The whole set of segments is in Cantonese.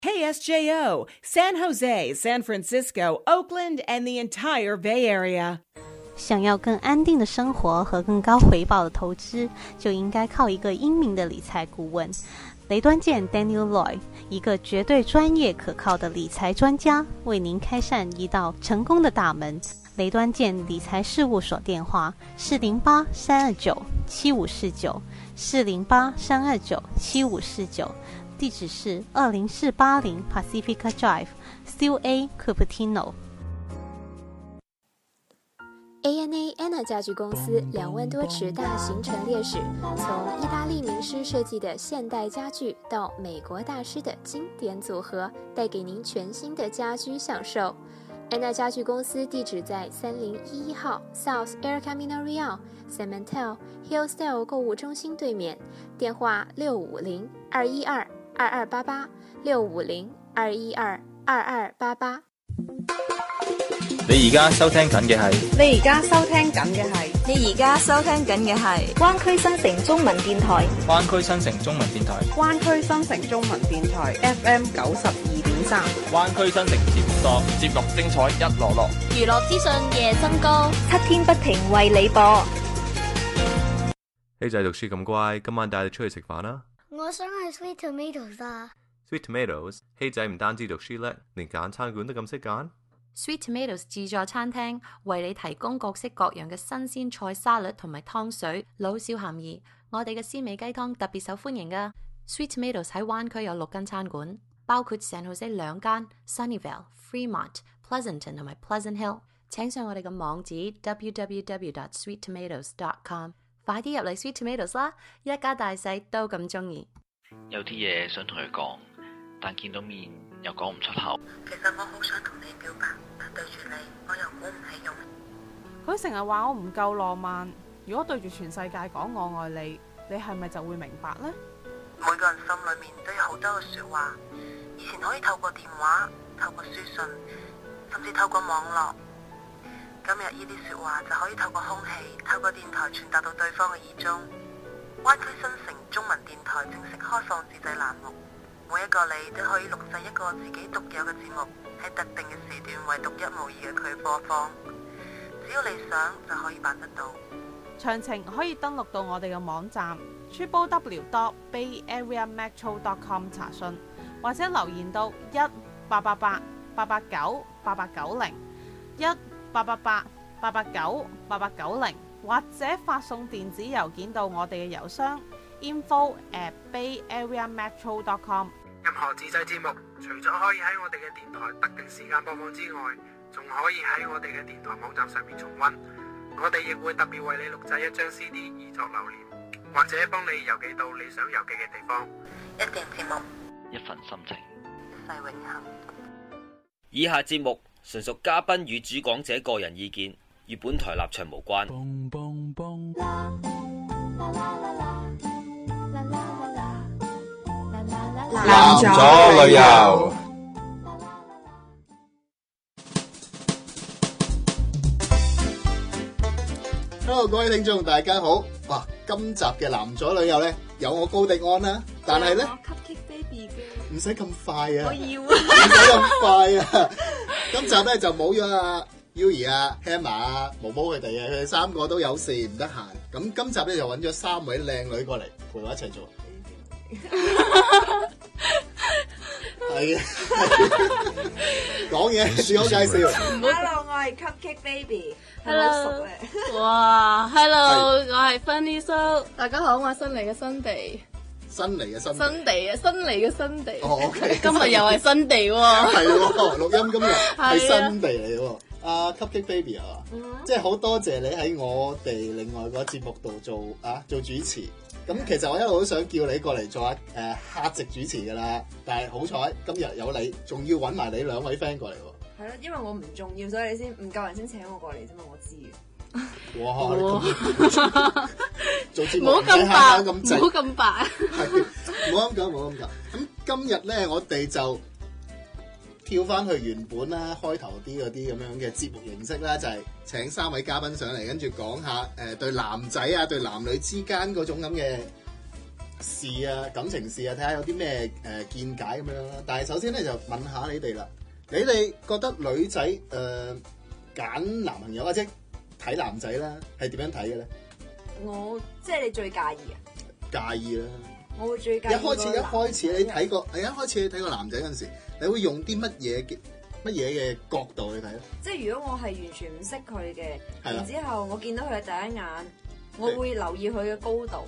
KSJO, San Jose, San Francisco, Oakland, and the entire Bay Area. 想要更安定的生活和更高回报的投资，就应该靠一个英明的理财顾问。雷端健 Daniel Loy， 一个绝对专业可靠的理财专家，为您开善一道成功的大门。雷端健理财事务所电话408-329-7549，408-329-7549，地址是20480 Pacifica Drive, Suite A, Cupertino。ANA Anna 家具公司2万多尺大型陈列室，从意大利名师设计的现代家具到美国大师的经典组合，带给您全新的家居享受。Anna 家具公司地址在3011号 South El Camino Real San Mateo Hillsdale 购物中心对面，电话650-212-2288 650-212-2288。 你而家收聽緊嘅係灣區新城中文電台， 灣區新城中文電台， 灣區新城中文電台 FM 92.3， 灣區新城節目多，節目精彩一籮籮， 娛樂資訊夜增高，7天不停為你播。 希仔讀書咁乖，今晚帶你出去食飯啦！ 我想去 Sweet Tomatoes 啊！ Sweet Tomatoes， 希仔唔單止讀書叻，連揀餐館都咁識揀。 Sweet Tomatoes 自助餐廳為你提供各式各樣嘅新鮮菜沙律同埋湯水，老少咸宜。我哋嘅鮮味雞湯特別受歡迎㗎。Sweet Tomatoes 喺灣區有6間餐館，包括 San Jose 2間 Sunnyvale、Fremont、Pleasanton 同埋 Pleasant Hill。請上我哋嘅網址 www.sweettomatoes.com， 快啲入嚟 Sweet Tomatoes 啦！一家大細都咁鍾意。 有啲嘢想同佢講，但見到面又講唔出口。 其實我好想同你表白，但對住你我又鼓唔起勇。 佢成日話我唔夠浪漫，如果對住全世界講我愛你，你係咪就會明白呢？ 每個人心裏面都有好多嘅說話，以前可以透過電話、透過書信，甚至透過網絡。今日呢啲說話就可以透過空氣、透過電台傳達到對方嘅耳中。灣區新城中文電台正式開放自製欄目，每一個你都可以錄製一個自己獨有嘅節目，喺特定嘅時段為獨一無二嘅佢播放。只要你想就可以辦得到。 詳情可以登錄到我哋嘅網站 www.bayareametro.com 查詢，或者留言到1-888-889-8890 1-888-889-8890，或者發送電子郵件到我哋嘅郵箱 info@bayareametro.com。 任何自製節目，除咗可以喺我哋嘅電台特定時間播放之外，仲可以喺我哋嘅電台網站上面重溫。我哋亦會特別為你錄製一張 CD 以作留念，或者幫你郵寄到你想郵寄嘅地方。 一段節目， 一份心情， 一世永恆。 以下節目純屬嘉賓與主講者個人意見，與本台立場無關。 男左旅遊。 Hello， 各位聽眾，大家好。哇，今集嘅男左旅遊咧，有我高迪安啦，但係咧，唔使咁快啊！我要啊，唔使咁快啊！今集咧就冇咗阿 Yui 啊、Hammer 啊、毛毛佢哋啊，佢哋3個都有事唔得閒。咁今集咧就揾咗3位靚女過嚟陪我一齊做。係啊，講嘢自我介紹。 Hello， 我係 Cupcake Baby。 Hello， 哇 ，Hello， 我係 Funny So。大家好，我係新嚟嘅新地。新嚟嘅新地。哦 ，OK。今日又係新地喎。 係喎，錄音今日係新地嚟喎。Cupcake Baby 啊，即係好多謝你喺我哋另外個節目度做主持。咁其實我一路都想叫你過嚟做客席主持噶啦，但係好彩今日有你，仲要揾埋你2位 friend 過嚟喎。 係咯，因為我唔重要，所以你先唔夠人先請我過嚟啫嘛，我知嘅。 哇！做節目唔好咁白，唔好咁白。 係，唔好咁講。咁今日咧，我哋就跳翻去原本啦，開頭啲嗰啲咁樣嘅節目形式啦，就係請3位嘉賓上嚟，跟住講下對男仔啊、對男女之間嗰種咁嘅事啊、感情事啊，睇下有啲咩見解咁樣啦。但係首先咧就問下你哋啦，你哋覺得女仔揀男朋友或者睇男仔啦，係點樣睇嘅咧？ 我即係你最介意啊？ 介意啦。 我會最介意。一開始你睇過，一開始你睇個男仔嗰陣時，你會用啲乜嘢嘅角度去睇咧？即係如果我係完全唔識佢嘅，然之後我見到佢嘅第一眼，我會留意佢嘅高度。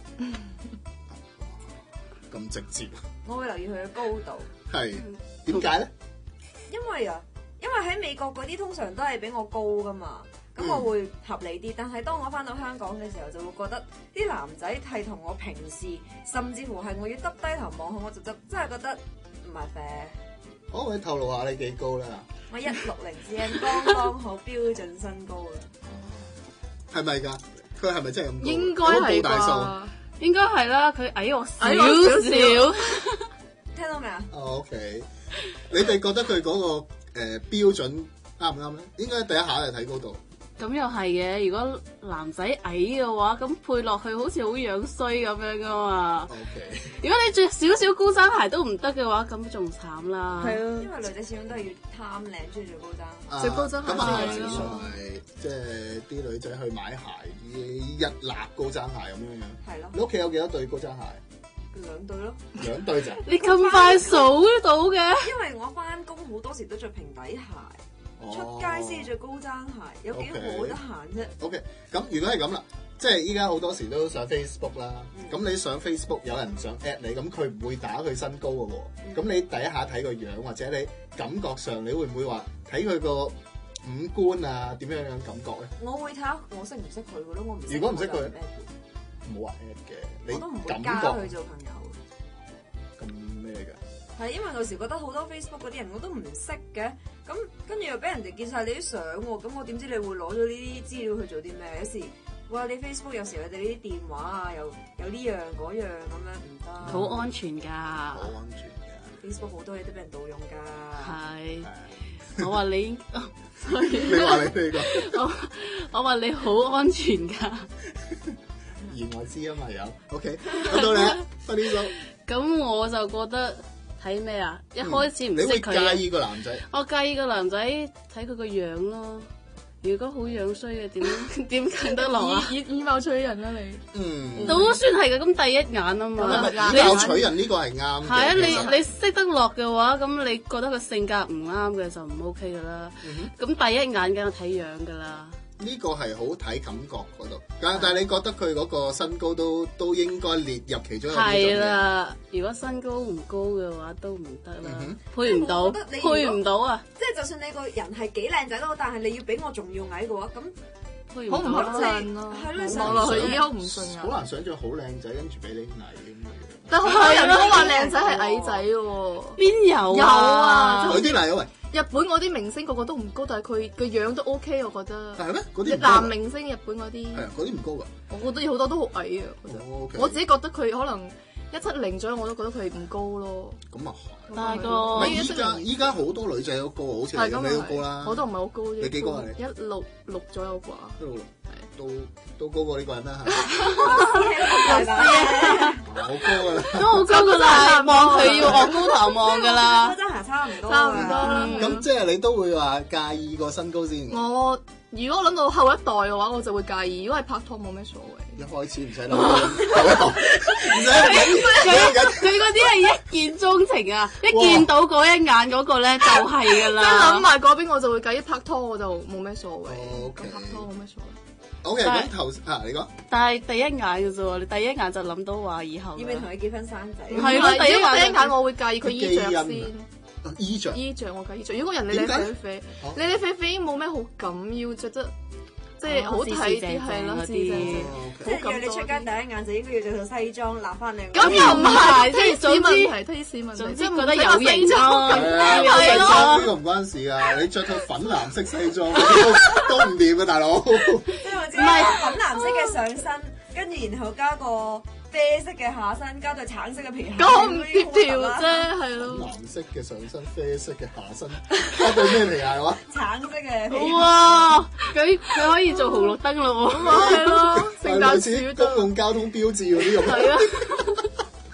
咁直接。 我會留意佢嘅高度。 係點解咧？ 因為喺美國嗰啲通常都係比我高噶嘛。咁我會合理啲，但係當我翻到香港嘅時候，就會覺得啲男仔係同我平視，甚至乎係我要耷低頭望佢，我就真係覺得唔係 fair。可唔可以透露下你幾高啦？我160 cm， 剛剛好標準身高啦。係咪㗎？佢係咪真係咁高？應該係啩？應該係啦，佢矮我少少。聽到未啊？OK。你哋覺得佢嗰個標準啱唔啱咧？應該第一下就睇高度。咁又係嘅，如果男仔矮嘅話，咁配落去好似好樣衰咁樣噶嘛。Okay. 如果你着少少高踭鞋都唔得嘅話，咁仲慘啦。係啊，因為女仔始終都係要貪靚，中意着高踭。着高踭鞋咁係即係啲女仔去買鞋，一揦高踭鞋咁樣樣。係咯。你屋企有幾多對高踭鞋？2對咯。2對咋？你咁快數到嘅？因為我翻工好多時都着平底鞋。出街先着高踭鞋，有幾好得閒啫。OK，咁如果係咁啦，即係依家好多時都上 Facebook 啦。咁你上 Facebook 有人想 at 你，咁佢唔會打佢身高嘅喎。咁你第一下睇個樣，或者你感覺上，你會唔會話睇佢個五官啊點樣樣感覺咧？我會睇下我識唔識佢嘅咯。我唔如果唔識佢，冇話 at 嘅，你都唔會加佢做朋友。咁咩㗎？係因為有時覺得好多 Facebook 嗰啲人我都唔識嘅，咁跟住又俾人哋見晒你啲相喎，咁我點知你會攞咗呢啲資料去做啲咩？有時哇，你 Facebook 有時佢哋呢啲電話啊，有呢樣嗰樣咁樣唔得。好安全㗎，好安全㗎。Facebook 好多嘢都俾人盜用㗎。係，我話你，你話你呢個？我話你好安全㗎。言外之音係有。OK，講到你啦，快啲數。咁我就覺得。睇咩啊？一開始唔識佢，你會介意個男仔？我介意個男仔睇佢個樣咯。如果好樣衰嘅，點睇得落啊？以貌取人啦，你都算係嘅。咁第一眼啊嘛，以貌取人呢個係啱嘅。係啊，你識得落嘅話，咁你覺得個性格唔啱嘅就唔 OK 噶啦。咁第一眼梗係睇樣噶啦。呢個係好睇感覺嗰度，但係你覺得佢嗰個身高都應該列入其中一個標準嘅。係啦，如果身高唔高嘅話都唔得啦，配唔到，配唔到啊！即係就算你個人係幾靚仔都好，但係你要比我仲要矮嘅話，咁配唔到。好唔合襯咯，望落去已經好唔順眼。好難想像好靚仔跟住比你矮咁嘅樣。但係好多人都話靚仔係矮仔嘅喎，邊有啊？有啲嚟啊喂！日本嗰啲明星個個都唔高，但係佢個樣都 OK， 我覺得。係咩？嗰啲男明星日本嗰啲。係啊，嗰啲唔高㗎。我覺得好多都好矮啊。我自己覺得佢可能170左右，我都覺得佢唔高咯。咁啊係。大個。依家好多女仔都高，好似你都高啦。我都唔係好高啫。你幾高啊你？166左右啩。166。都高過呢個人啦，係咪？好高噶啦，都好高噶啦，望佢要昂高頭望噶啦，高踭鞋差唔多啦。咁即係你都會話介意個身高先？我如果諗到後一代嘅話，我就會介意。如果係拍拖冇咩所謂，一開始唔使諗後一代，唔使佢嗰啲係一見鍾情啊！一見到嗰一眼嗰個咧就係噶啦。即係諗埋嗰邊，我就會介意。拍拖我就冇咩所謂，咁拍拖冇咩所謂。O K，咁頭你講。但係第一眼嘅啫喎，你第一眼就諗到話以後要唔要同佢結婚生仔？係咯，第一眼我會介意佢衣着先。衣着我介意衣着。如果人你靚肥肥，你靚肥肥已經冇咩好感，要着得即係好睇啲係咯，即係約你出街第一眼就應該要着套西裝，立翻靚。咁又唔係，即係總之係推市民，總之覺得有型咯。係咯，呢個唔關事噶，你着套粉藍色西裝都唔掂嘅，大佬。唔係粉藍色嘅上身，跟住然後加個啡色嘅下身，加對橙色嘅皮鞋，咁唔協調啫，係咯。藍色嘅上身，啡色嘅下身，加對咩皮鞋話？橙色嘅皮鞋。哇！佢可以做紅綠燈咯喎，係咯，聖誕樹公共交通標誌嗰啲咁。係啊。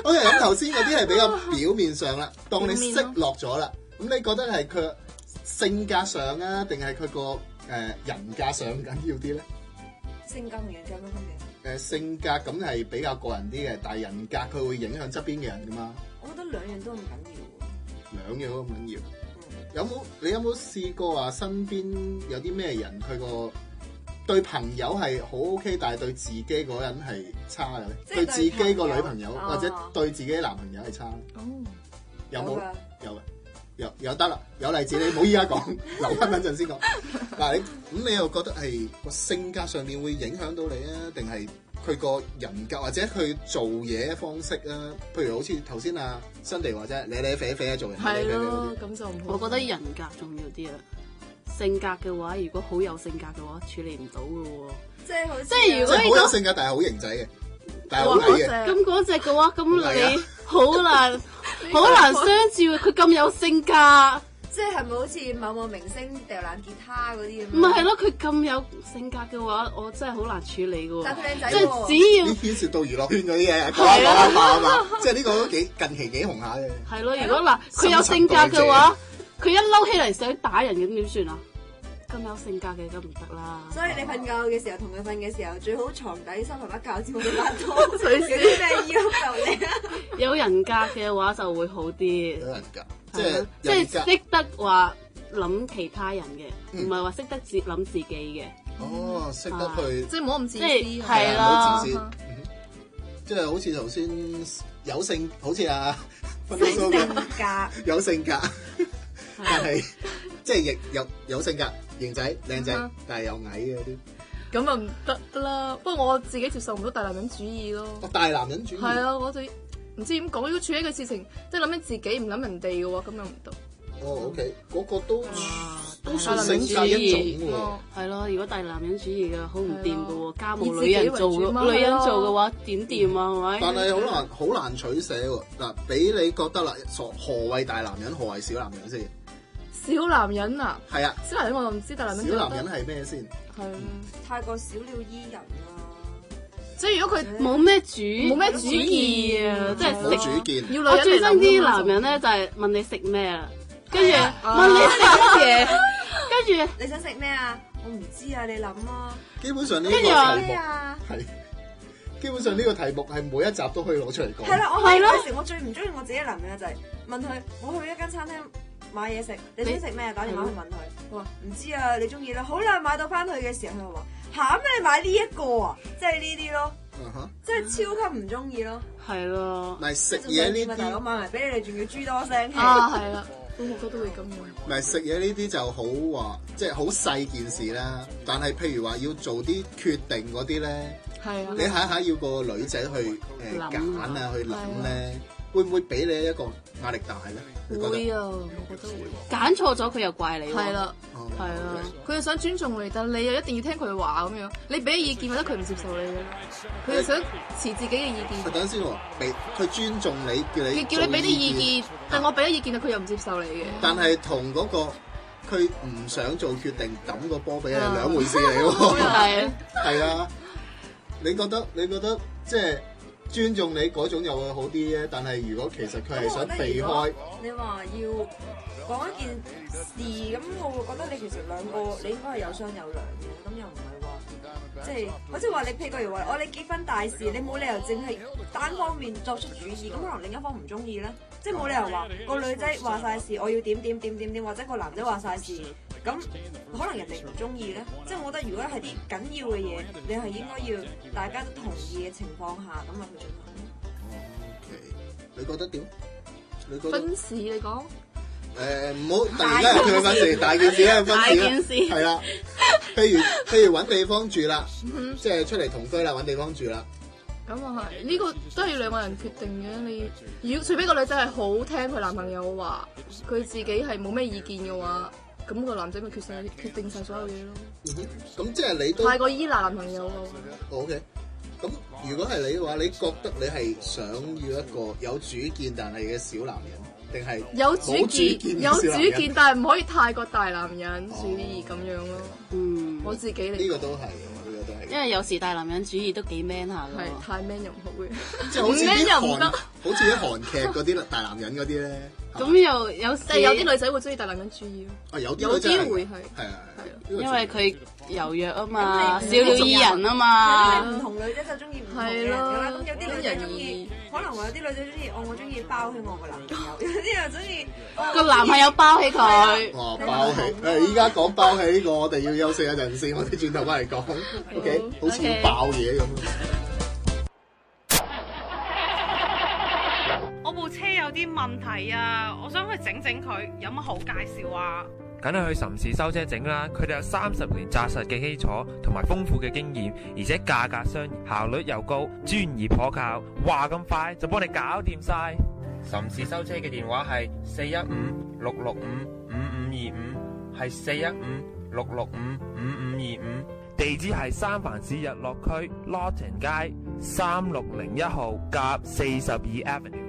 OK， 咁頭先嗰啲係比較表面上啦，當你識落咗啦，咁你覺得係佢性格上啊，定係佢個人格上緊要啲咧？ 性格同人格有咩分別？ 性格咁係比較個人啲嘅，但係人格佢會影響側邊嘅人噶嘛。 我覺得兩樣都唔緊要。 兩樣都唔緊要。你有冇試過話身邊有啲咩人佢個對朋友係好 OK， 但係對自己嗰人係差嘅咧？對自己個女朋友或者對自己男朋友係差？有冇？有得啦，有例子你唔好依家講，留翻等陣先講。嗱你又覺得係個性格上面會影響到你啊？定係佢個人格或者佢做嘢方式啊？譬如好似頭先阿新地話啫，你肥肥啊做人， 係咯，咁就唔好。我覺得人格重要啲啦。性格嘅話，如果好有性格嘅話，處理唔到嘅喎。即係如果好有性格，但係好型仔嘅，但係好矮嘅。 咁嗰隻嘅話，咁你好難相處。佢咁有性格， 即係咪好似某明星掉爛吉他嗰啲咁？ 唔係咯，佢咁有性格嘅話，我真係好難處理嘅喎。 但係佢靚仔喎， 即係只要牽涉到娛樂圈嗰啲嘢，講下嘛，即係呢個都近期幾紅下嘅。 係咯，如果嗱佢有性格嘅話，佢一嬲起嚟想打人咁點算啊？咁有性格嘅咁唔得啦。 所以你瞓覺嘅時候同佢瞓嘅時候，最好床底收埋把鉸剪或者把刀。有啲咩要求你啊？ 有人格嘅話就會好啲。 有人格， 即係識得話諗其他人嘅，唔係話識得諗自己嘅。 哦，識得去， 即係唔好咁自私。 係啦，自私。即係好似頭先有性，好似性格有性格，但係即係亦有性格。型仔靚仔，但係又矮嘅啲， 咁啊唔得啦。不過我自己接受唔到大男人主義咯。 大男人主義係啊，我就唔知點講。如果處理一個事情，即係諗緊自己唔諗人哋嘅話，咁又唔得。 哦 ，OK，嗰個都算性格一種喎。 係咯，如果大男人主義嘅好唔掂嘅喎，家務女人做嘅話點掂啊？係咪？ 但係好難取捨喎。嗱，俾你覺得啦，何謂大男人，何謂小男人先？ 小男人啊， 係啊， 小男人我就唔知，大男人小男人係咩先？ 係太過小鳥依人啦。 即係如果佢冇咩主意啊，即係冇主見。 我最憎啲男人咧，就係問你食咩啊，跟住問你食乜嘢，跟住你想食咩啊？我唔知啊，你諗啊。 基本上呢個題目係。基本上呢個題目係每一集都可以攞出嚟講。 係啦，有時我最唔中意我自己男人就係問佢，我去一間餐廳買嘢食，你想食咩？打電話去問佢，我話唔知啊，你中意啦。好啦，買到翻去嘅時候，佢話嚇咩？你買呢一個啊？即係呢啲咯，即係超級唔中意咯。 係咯， 咪食嘢呢啲， 大佬買埋俾你，你仲要豬多聲氣啊！係啦，我覺得都會咁樣。 咪食嘢呢啲就好話，即係好細件事啦。但係譬如話要做啲決定嗰啲咧， 係啊， 你下要個女仔去揀啊，去諗咧，會唔會俾你一個壓力大咧？ 會啊，我覺得會。揀錯咗佢又怪你。係啦，係啊，佢又想尊重你，但你又一定要聽佢話咁樣。你俾意見，覺得佢唔接受你嘅，佢又想持自己嘅意見。 等陣先喎，佢尊重你， 叫你俾啲意見，但我俾咗意見，佢又唔接受你嘅。 但係同嗰個佢唔想做決定，抌個波俾你係兩回事嚟喎。係啊，你覺得即係？尊重你嗰種又會好啲啫，但係如果其實佢係想避開， 你話要講一件事咁，我會覺得你其實兩個你應該係有商有量嘅，咁又唔係話即係好似話你譬如話你結婚大事，你冇理由淨係單方面作出主意，咁可能另一方唔中意咧，即係冇理由話個女仔話晒事，我要點，或者個男仔話晒事。咁可能人哋唔中意咧，即係我覺得如果係啲緊要嘅嘢，你係應該要大家都同意嘅情況下咁啊去進行。 OK，你覺得點？你覺得分事你講？ 唔好突然間去分事，大件事咧分事啦。大件事係啦，譬如揾地方住啦，即係出嚟同居啦，揾地方住啦。 咁啊係，呢個都係要兩個人決定嘅。你除非個女仔係好聽佢男朋友話，佢自己係冇咩意見嘅話。咁個男仔咪決定晒所有嘢咯。 咁即係你都太過依賴男朋友咯。 OK，咁如果係你嘅話，你覺得你係想要一個有主見但係嘅小男人，定係有主見但係唔可以太過大男人主義咁樣咯。我自己嚟呢個都係。 因為有時大男人主義都幾 man 下㗎。係太 man 又唔好嘅， 即係好似啲好似啲韓劇嗰啲大男人嗰啲咧。 咁又有，但係有啲女仔會中意大男人主義咯。 有啲會係。 係啊， 因為佢柔弱啊嘛，小鳥依人啊嘛。 唔同女仔就中意唔同嘅人㗎啦。咁有啲女仔中意，可能話有啲女仔中意，我中意包起我個男朋友，有啲人中意個男朋友包起佢。 哇，包起！依家講包起呢個，我哋要休息一陣先，我哋轉頭翻嚟講。OK， 好似要爆嘢咁。 我部車有啲問題啊，我想去整佢，有乜好介紹啊？ 梗係去岑氏修車整啦，佢哋有30年紮實嘅基礎同埋豐富嘅經驗，而且價格相宜，效率又高，專業可靠，話咁快就幫你搞掂晒。岑氏修車嘅電話係415-665-5525，係415-665-5525，地址係三藩市日落區 Lawton 街3601號甲42 Avenue。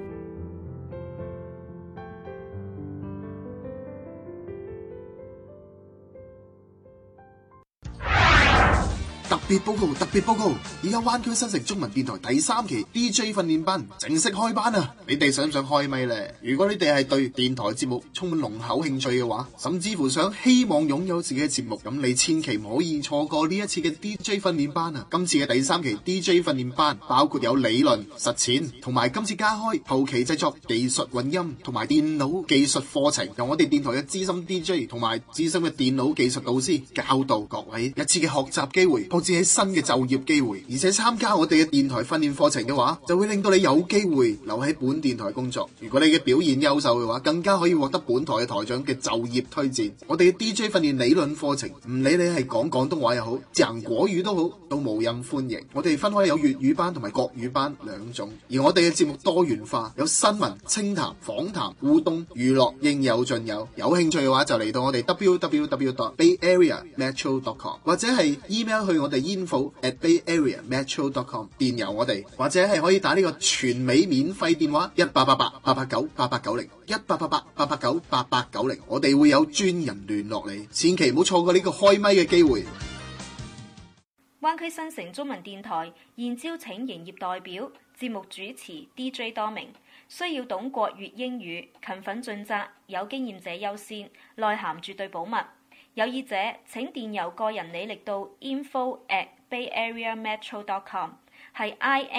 特別報告！而家灣區新城中文電台第3期 DJ 訓練班正式開班啊！你哋想唔想開咪呢？如果你哋係對電台節目充滿濃厚興趣嘅話，甚至乎希望擁有自己嘅節目，咁你千祈唔可以錯過呢一次嘅 DJ 訓練班啊！今次嘅第3期 DJ 訓練班包括有理論、實踐，同埋今次加開後期製作、技術混音同埋電腦技術課程，由我哋電台嘅資深 DJ 同埋資深嘅電腦技術導師教導各位一次嘅學習機會，甚至係新嘅就業機會，而且參加我哋嘅電台訓練課程嘅話，就會令到你有機會留喺本電台工作。如果你嘅表現優秀嘅話，更加可以獲得本台嘅台長嘅就業推薦。我哋嘅 DJ 訓練理論課程，唔理你係講廣東話又好，講國語都好，都無任歡迎。我哋分開有粵語班同埋國語班兩種，而我哋嘅節目多元化，有新聞、清談、訪談、互動、娛樂，應有盡有。有興趣嘅話，就嚟到我哋 www.bayareametro.com 或者係 email 去我哋info@bayareametro.com 電郵我哋，或者係可以打呢個全美免費電話1888-889-8890 1888-889-8890，我哋會有專人聯絡你，千祈唔好錯過呢個開咪嘅機會。 灣區新城中文電台現招請營業代表、節目主持 DJ 多名，需要懂國粵英語，勤奮盡責，有經驗者優先，內涵絕對保密。有意者請電郵個人履歷到 info@bayareametro.com， 係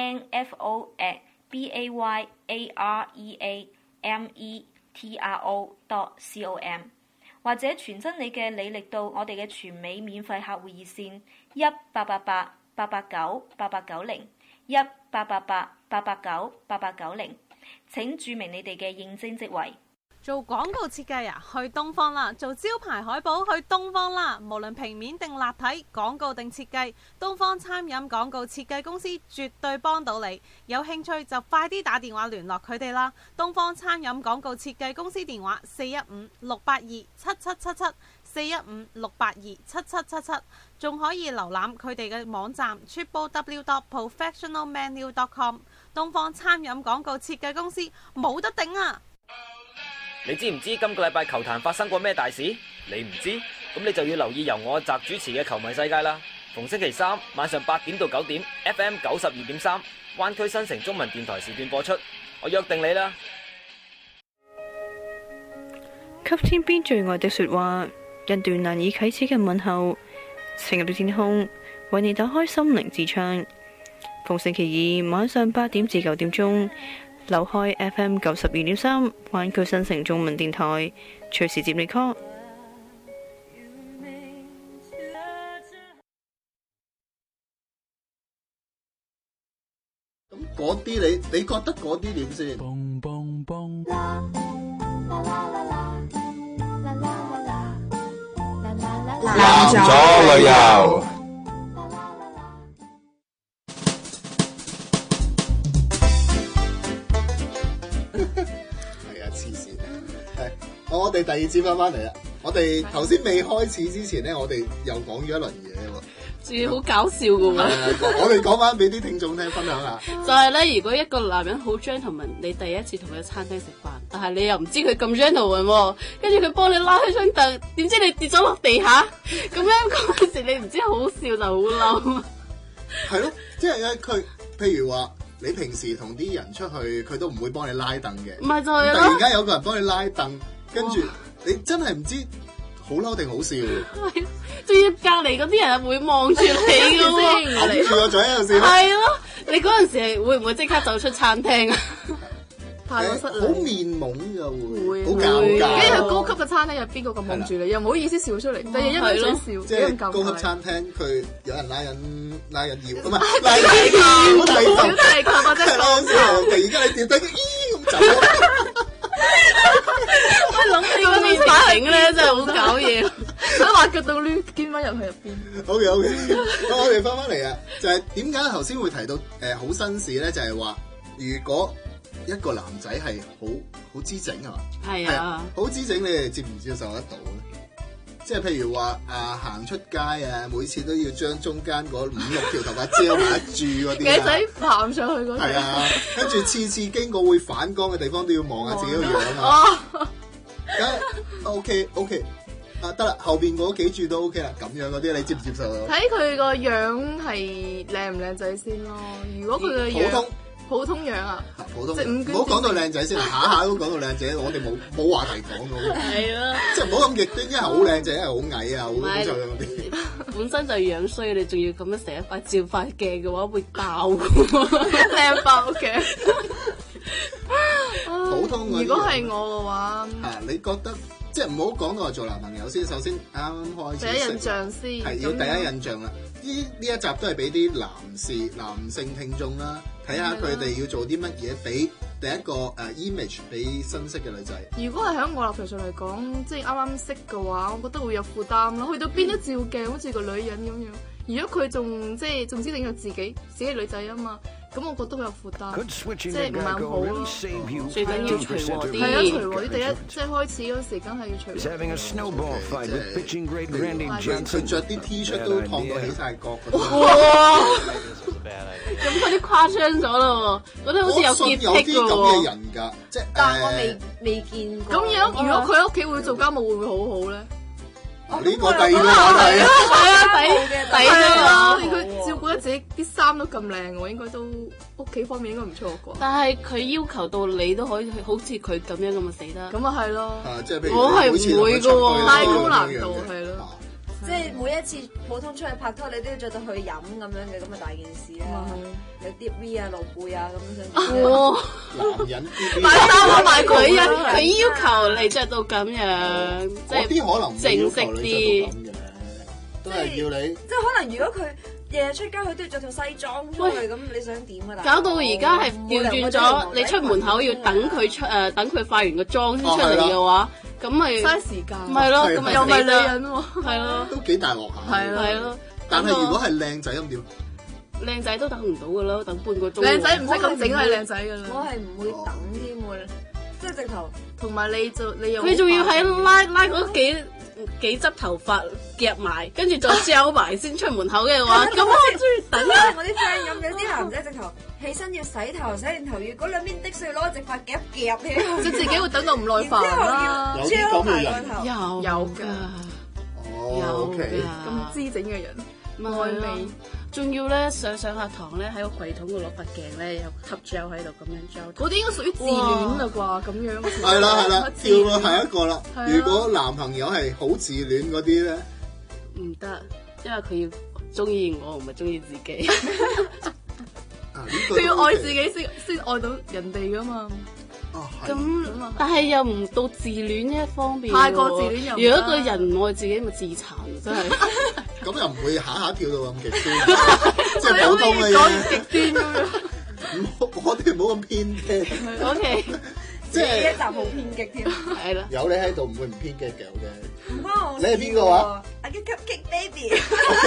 info@bayareametro.com， 或者傳真你嘅履歷到我哋嘅全美免費客戶熱線1888-889-8890 1888-889-8890，請註明你哋嘅應徵職位。 做廣告設計啊，去東方啦；做招牌海報，去東方啦。無論平面定立體，廣告定設計，東方餐飲廣告設計公司絕對幫到你。有興趣就快啲打電話聯絡佢哋啦。東方餐飲廣告設計公司電話415-682-7777 415-682-7777，仲可以瀏覽佢哋嘅網站 www.professionalmenu.com。東方餐飲廣告設計公司冇得頂啊！ 你知唔知今個禮拜球壇發生過咩大事？你唔知？咁你就要留意由我澤主持嘅球迷世界啦。逢星期3晚上8點到9點 FM 92.3灣區新城中文電台時段播出，我約定你啦。 給天邊最愛的說話，一段難以啟齒嘅問候，情入天空，為你打開心靈之窗。逢星期2晚上8點至9點鐘，留開 FM 92.3灣區新城中文電台，隨時接你 call。 咁嗰啲你覺得嗰啲點先？ 男左女右。 我哋第二節翻嚟啦，我哋頭先未開始之前咧，我哋又講咗一輪嘢喎， 仲要好搞笑噶喎。 我哋講翻俾啲聽眾聽，分享下。 就係咧，如果一個男人好 gentleman， 你第一次同佢喺餐廳食飯，但係你又唔知佢咁 gentleman， 跟住佢幫你拉開張凳，點知你跌咗落地下，咁樣嗰陣時你唔知好笑就好嬲。 係咯，即係咧佢，譬如話你平時同啲人出去，佢都唔會幫你拉凳嘅。 唔係就係突然間有個人幫你拉凳，跟住你真係唔知好嬲定好笑。 仲要隔離嗰啲人會望住你嘅喎， 揞住個嘴喺度笑。 係咯，你嗰陣時會唔會即刻走出餐廳啊？太過失禮， 好面懵㗎會，好跟尷尬。 住高級嘅餐廳有邊個咁望住你，又唔好意思笑出嚟，第日一張嘴笑， 即係高級餐廳佢有人拉緊腰，唔係拉緊腰， 小提琴或者鋼琴， 突然間你掉低佢，咦咁走。 我諗起嗰啲電影咧，真係好搞嘢，想畫腳到攣捐翻入去入邊。 OK， 我哋翻嚟啊，就係點解頭先會提到好紳士咧？就係話如果一個男仔係好姿整係嘛？ 係啊， 好姿整，你哋接唔接受得到咧？即係譬如話行出街啊，每次都要將中間嗰5-6條頭髮遮埋一住嗰啲嘅仔爬上去嗰啲。 係啊，跟住次經過會反光嘅地方都要望下自己個樣啊。咁 OK。得啦，後邊嗰幾注都 OK 啦，咁樣嗰啲你接唔接受到？ 睇佢個樣係靚唔靚仔先咯。如果佢個樣普通樣啊， 普通，唔好講到靚仔先，下都講到靚仔，我哋冇話題講嘅。 係咯， 即係唔好咁極端，一係好靚仔，一係好矮啊，好醜樣嗰啲。 本身就樣衰，你仲要咁樣成日照塊鏡嘅話，會爆嘅喎， 靚爆鏡。 普通嗰啲。 如果係我嘅話， 你覺得？即係唔好講到話做男朋友先，首先啱啱開始第一印象先， 係要第一印象啦。呢一集都係俾啲男性聽眾啦，睇下佢哋要做啲乜嘢，俾第一個image 俾新識嘅女仔。 如果係喺我立場上嚟講，即係啱啱識嘅話，我覺得會有負擔咯。去到邊都照鏡，好似個女人咁樣。如果佢仲知定咗自己女仔啊嘛。咁我覺得會有負擔，即係唔係好咯。 最緊要隨和啲。 係啊，隨和啲。第一，即係開始嗰時，梗係要隨和。 佢着啲 T 恤都燙到起晒角。 哇！咁嗰啲誇張咗咯喎，覺得好似有潔癖㗎喎。 咁嘅人㗎，即係但我未見過。 咁如果佢喺屋企會做家務，會唔會好好咧？ 呢個第二個話題啊， 係啊，抵咗啦！佢照顧得自己啲衫都咁靚喎，應該都屋企方面應該唔錯啩。 但係佢要求到你都可以好似佢咁樣咁啊死得。 咁啊係咯， 即係譬如我係唔會㗎喎，太高難度係咯。 即係每一次普通出去拍拖，你都要着到去飲咁樣嘅，咁啊大件事啦。有啲 V 啊、露背啊咁樣。 哇！ 男人買衫都買佢啊！佢要求你着到咁樣，即係啲可能正式啲， 都係要你。 即係可能如果佢日日出街，佢都要着套西裝出去，咁你想點啊？ 搞到而家係調轉咗，你出門口要等佢等佢化完個妝先出嚟嘅話。咁咪嘥時間， 唔係咯，咁咪又唔係女人喎， 係咯， 都幾大鑊下， 係咯。 但係如果係靚仔咁點？ 靚仔都等唔到噶啦，等半個鐘。 靚仔唔使咁整係靚仔噶啦。 我係唔會等添喎，即係直頭。 同埋你又佢仲要喺拉嗰幾執頭髮夾埋，跟住再膠埋先出門口嘅話，咁我中意等啊！ 我啲 friend 咁，有啲男仔直頭起身要洗頭，洗完頭要嗰兩邊的水攞直髮夾夾起， 即係自己會等到唔耐煩啦。 有啲咁嘅人， 有㗎，有㗎， 咁姿整嘅人， 愛美。仲要咧上下堂咧喺個櫃桶度攞塊鏡咧，有吸 gel喺度咁樣 gel。 嗰啲應該屬於自戀啦啩，咁樣。 係啦，跳過下一個啦。如果男朋友係好自戀嗰啲咧， 唔得，因為佢要中意我，唔係中意自己。 佢要愛自己先愛到人哋噶嘛。 咁，但係又唔到自戀呢一方面。 太過自戀又。 如果個人唔愛自己，咪自殘，真係。 咁又唔會下跳到咁極端，即係普通嘅嘢。 極端咁樣。 我哋唔好咁偏激。 OK。 即係一集好偏激添。 係啦。 有你喺度唔會唔偏激嘅，我嘅。 唔關我。 你係邊個話 I get cupcake baby。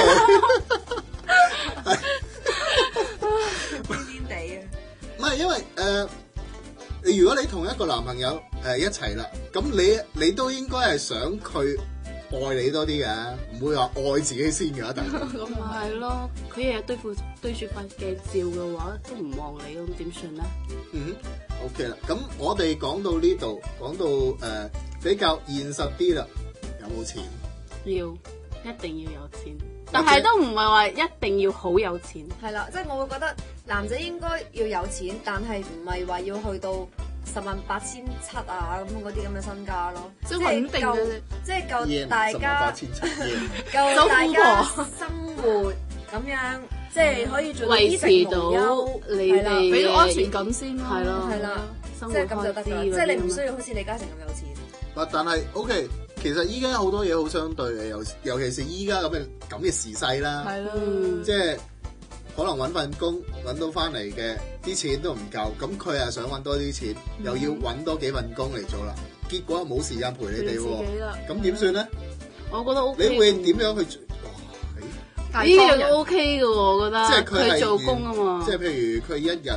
癲癲地啊！ 唔係因為如果你同一個男朋友一齊啦，咁你都應該係想佢愛你多啲嘅，唔會話愛自己先嘅一定。 咁咪係咯，佢日日對住塊鏡照嘅話，都唔望你咁點算咧 ？OK 啦，咁我哋講到呢度，講到比較現實啲啦，有冇錢？ 要，一定要有錢。 但係都唔係話一定要好有錢。 係啦，即係我會覺得男仔應該要有錢，但係唔係話要去到108700啊咁嗰啲咁嘅身價咯， 即係穩定嘅， 即係夠大家 108700 夠大家生活咁樣，即係可以做到衣食無憂， 你哋俾安全感先咯， 係咯， 係啦，即係咁就得㗎，即係你唔需要好似李嘉誠咁有錢。 但係 OK， 其實依家好多嘢好相對嘅，尤其是依家咁嘅時勢啦， 係咯， 即係可能揾份工揾到翻嚟嘅啲錢都唔夠，咁佢又想揾多啲錢，又要揾多幾份工嚟做啦，結果冇時間陪你哋喎，咁點算咧？ 我覺得 OK， 你會點樣去做？ 呢樣都 OK 嘅喎，我覺得。 即係佢做工啊嘛。 即係譬如佢一日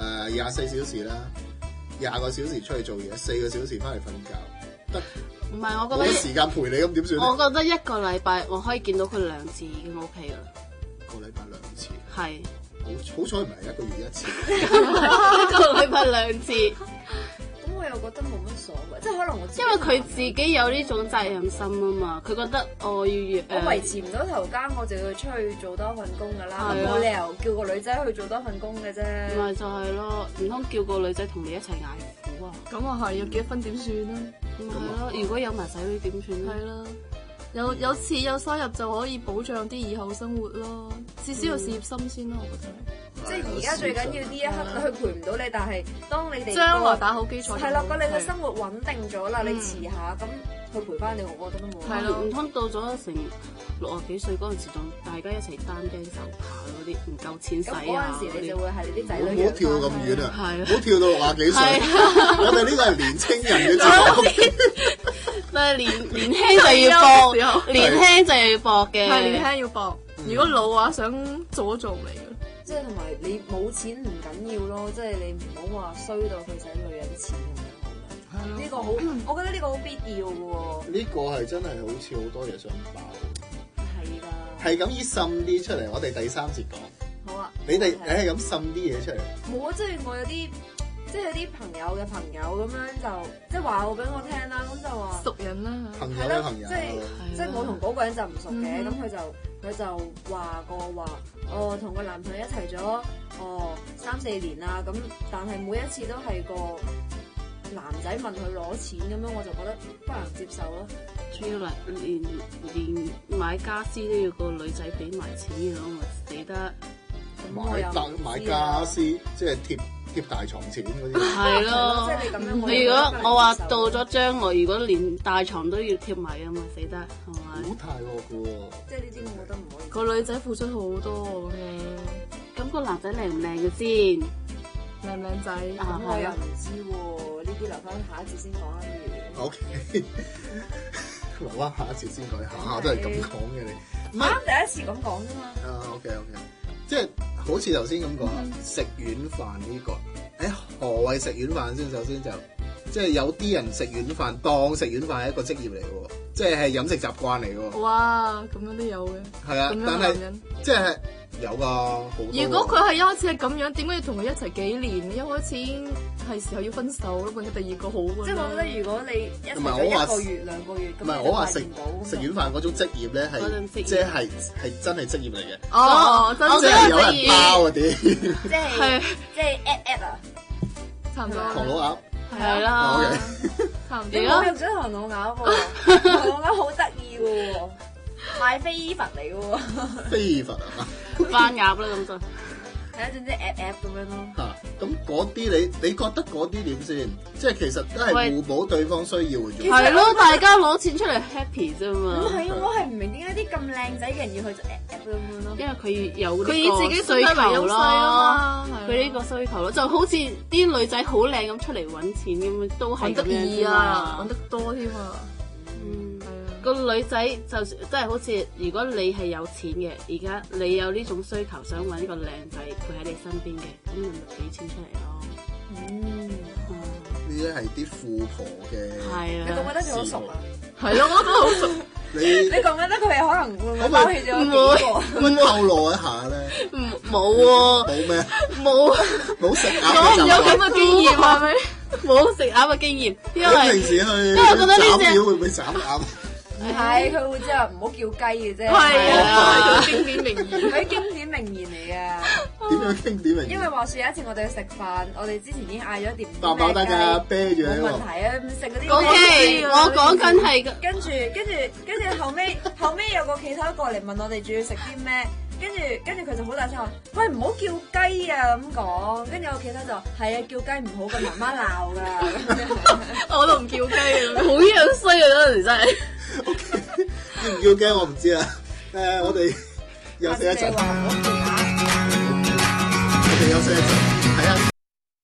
24小時啦，20個小時出去做嘢，4個小時翻嚟瞓覺，得。 唔係，我覺得冇時間陪你咁點算？ 我覺得一個禮拜我可以見到佢2次已經 OK 啦。 一個禮拜2次。 係。 好彩唔係1個月1次。 一個禮拜2次。 我又覺得冇乜所謂，即係可能我因為佢自己有呢種責任心啊嘛，佢覺得我維持唔到頭家，我就要出去做多份工㗎啦，冇理由叫個女仔去做多份工嘅啫。 咪就係咯，唔通叫個女仔同你一齊捱苦啊？ 咁啊係，要結婚點算啊？ 咁係咯，如果有埋仔女點算咧？ 係啦。有錢有收入就可以保障啲以後生活咯，至少有事業心先咯，我覺得。 即係而家最緊要呢一刻佢陪唔到你，但係當你哋將來打好基礎。 係啦，你嘅生活穩定咗啦，你遲下咁佢陪翻你，我覺得都冇。 係咯，唔通到咗成60幾歲嗰陣時，仲大家一齊擔驚受怕嗰啲唔夠錢使啊！ 嗰陣時你就會係你啲仔女。 唔好跳咁遠啊！ 係， 唔好跳到60幾歲。我哋呢個係年青人嘅節目。 但係年輕就要搏，年輕就要搏嘅。 係年輕要搏，如果老嘅話想做都做唔嚟嘅。 即係同埋你冇錢唔緊要咯，即係你唔好話衰到去使女人錢咁樣。係咯。呢個好，我覺得呢個好必要嘅喎。 呢個係真係好似好多嘢想爆。 係㗎。係咁依滲啲出嚟，我哋第3節講。好啊。你係咁滲啲嘢出嚟。 冇啊，即係我有啲。即係有啲朋友嘅朋友咁樣就即係話我俾我聽啦，咁就話熟人啦， 朋友嘅朋友， 即係我同嗰個人就唔熟嘅，咁佢就話過話，同個男朋友一齊咗3-4年啦，咁但係每一次都係個男仔問佢攞錢咁樣，我就覺得不能接受咯。 主要連買家私都要個女仔俾埋錢嘅，我咪死得。 買家私即係貼大床錢嗰啲， 係咯。 即係你咁樣。 如果我話到咗將來，如果連大床都要貼埋啊嘛，死得係咪？ 好太惡嘅喎！ 即係呢啲，我覺得唔可以。 個女仔付出好多嘅， 咁個男仔靚唔靚嘅先？ 靚唔靚仔？ 咁我又唔知喎，呢啲留翻下一節先講啦。 O K， 留翻下一節先講，下都係咁講嘅你。 啱第一次咁講啫嘛。 O K，即係好似頭先咁講，食軟飯呢個，何謂食軟飯先？首先就即係有啲人食軟飯當食軟飯係一個職業嚟嘅，即係飲食習慣嚟嘅。 哇，咁樣都有嘅。係啊， 但係即係有㗎，好多。 如果佢係一開始係咁樣，點解要同佢一齊幾年？一開始係時候要分手咯，或者第二個好嘅。 即係我覺得，如果你一齊咗1個月、2個月， 唔係我話食軟飯嗰種職業咧，係即係真係職業嚟嘅。 哦，真係有人包嗰啲。 即係 at 啊， 差唔多。 唐老鴨。 係啦， 差唔多。我又唔想唐老鴨喎，唐老鴨好得意嘅喎，賣飛佛嚟嘅喎。 飛佛啊？ 番鴨啦咁就。 係啊，總之 app 咁樣咯。 嚇，咁嗰啲你覺得嗰啲點先？即係其實都係互補對方需要嘅啫。 係咯，大家攞錢出嚟 happy 啫嘛。 唔係啊，我係唔明點解啲咁靚仔嘅人要去做 app 咁樣咯。 因為佢有佢以自己需求咯， 佢呢個需求咯，就好似啲女仔好靚咁出嚟揾錢咁樣，都係咁樣啫嘛。 揾得多添啊！ 個女仔就即係好似，如果你係有錢嘅，而家你有呢種需求，想揾個靚仔陪喺你身邊嘅，咁你咪俾錢出嚟咯。 呢啲係啲富婆嘅。 係啊。 你覺唔覺得佢好熟啊？ 係咯，我覺得好熟。 你覺唔覺得佢可能會拋棄咗幾個？ 會透露一下咧？ 冇喎。 冇咩？ 冇食鴨。 我唔有咁嘅經驗係咪？ 冇食鴨嘅經驗，因為平時去因為覺得呢隻會唔會斬鴨？ 唔係，佢會即係唔好叫雞嘅啫。 係啊，經典名言， 佢經典名言嚟嘅。 點樣經典名言？ 因為話説有一次我哋去食飯，我哋之前已經嗌咗碟爆爆得㗎，啤住喺度。 冇問題啊，食嗰啲。 OK，我講緊係跟住後尾有個企頭過嚟問我哋仲要食啲咩？跟住佢就好大聲話：喂，唔好叫雞啊！咁講，跟住我企頭就係啊，叫雞唔好，個媽媽鬧㗎。 我都唔叫雞啊，好樣衰啊！嗰陣時真係。 叫唔叫雞我唔知啊。我哋休息一陣。我哋休息一陣，係啊。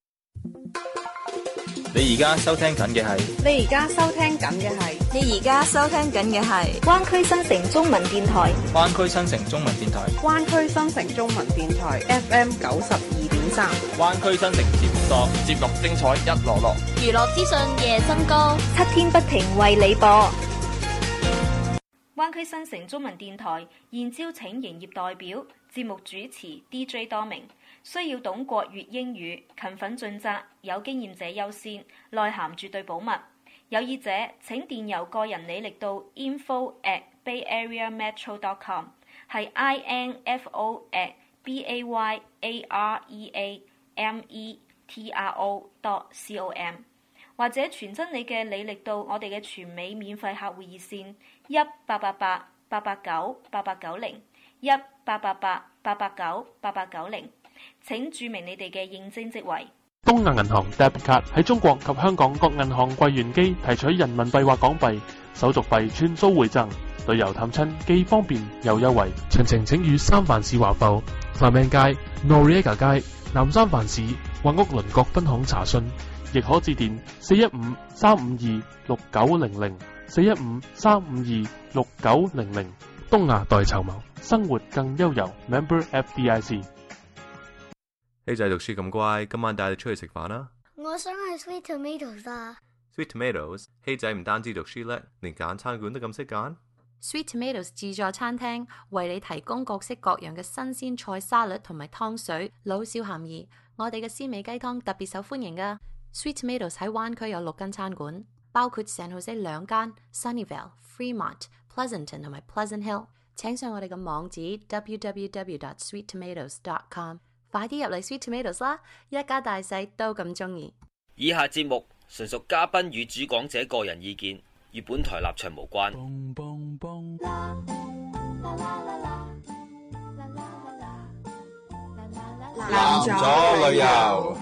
你而家收聽緊嘅係， 你而家收聽緊嘅係， 你而家收聽緊嘅係灣區新城中文電台， 灣區新城中文電台， 灣區新城中文電台 FM 92.3， 灣區新城節目多，節目精彩一籮籮， 娛樂資訊夜深歌 7天不停為你播。 灣區新城中文電台現招請營業代表、節目主持 DJ 多名，需要懂國粵英語，勤奮盡責，有經驗者優先，內涵絕對保密。有意者請電郵個人履歷到 info@bayareametro.com， 係 info@bayareametro.com， 或者傳真你嘅履歷到我哋嘅全美免費客戶熱線1888-889-8890 1888-889-8890，請注明你哋嘅應徵職位。 東亞銀行 Debit Card 喺中國及香港各銀行櫃員機提取人民幣或港幣，手續費全數回贈，旅遊探親既方便又優惠。詳情請與三藩市華埠、Clement街、Noriega 街、南三藩市或屋鄰國分行查詢，亦可致電415-352-6900 415-352-6900。東亞代籌謀，生活更悠遊。Member FDIC。 希仔讀書咁乖，今晚帶你出去食飯啦。 我想去 Sweet Tomatoes 啊。 Sweet Tomatoes， 希仔唔單止讀書叻，連揀餐館都咁識揀。 Sweet Tomatoes 自助餐廳為你提供各式各樣嘅新鮮菜沙律同埋湯水，老少咸宜。我哋嘅鮮味雞湯特別受歡迎㗎。Sweet Tomatoes 喺灣區有6間餐館，包括 San Jose 2間、Sunnyvale、Fremont、Pleasanton 同埋 Pleasant Hill。請上我哋嘅網址 www.sweettomatoes.com。快啲入嚟 Sweet Tomatoes 啦！一家大細都咁中意。 以下節目純屬嘉賓與主講者個人意見，與本台立場無關。 男左女右。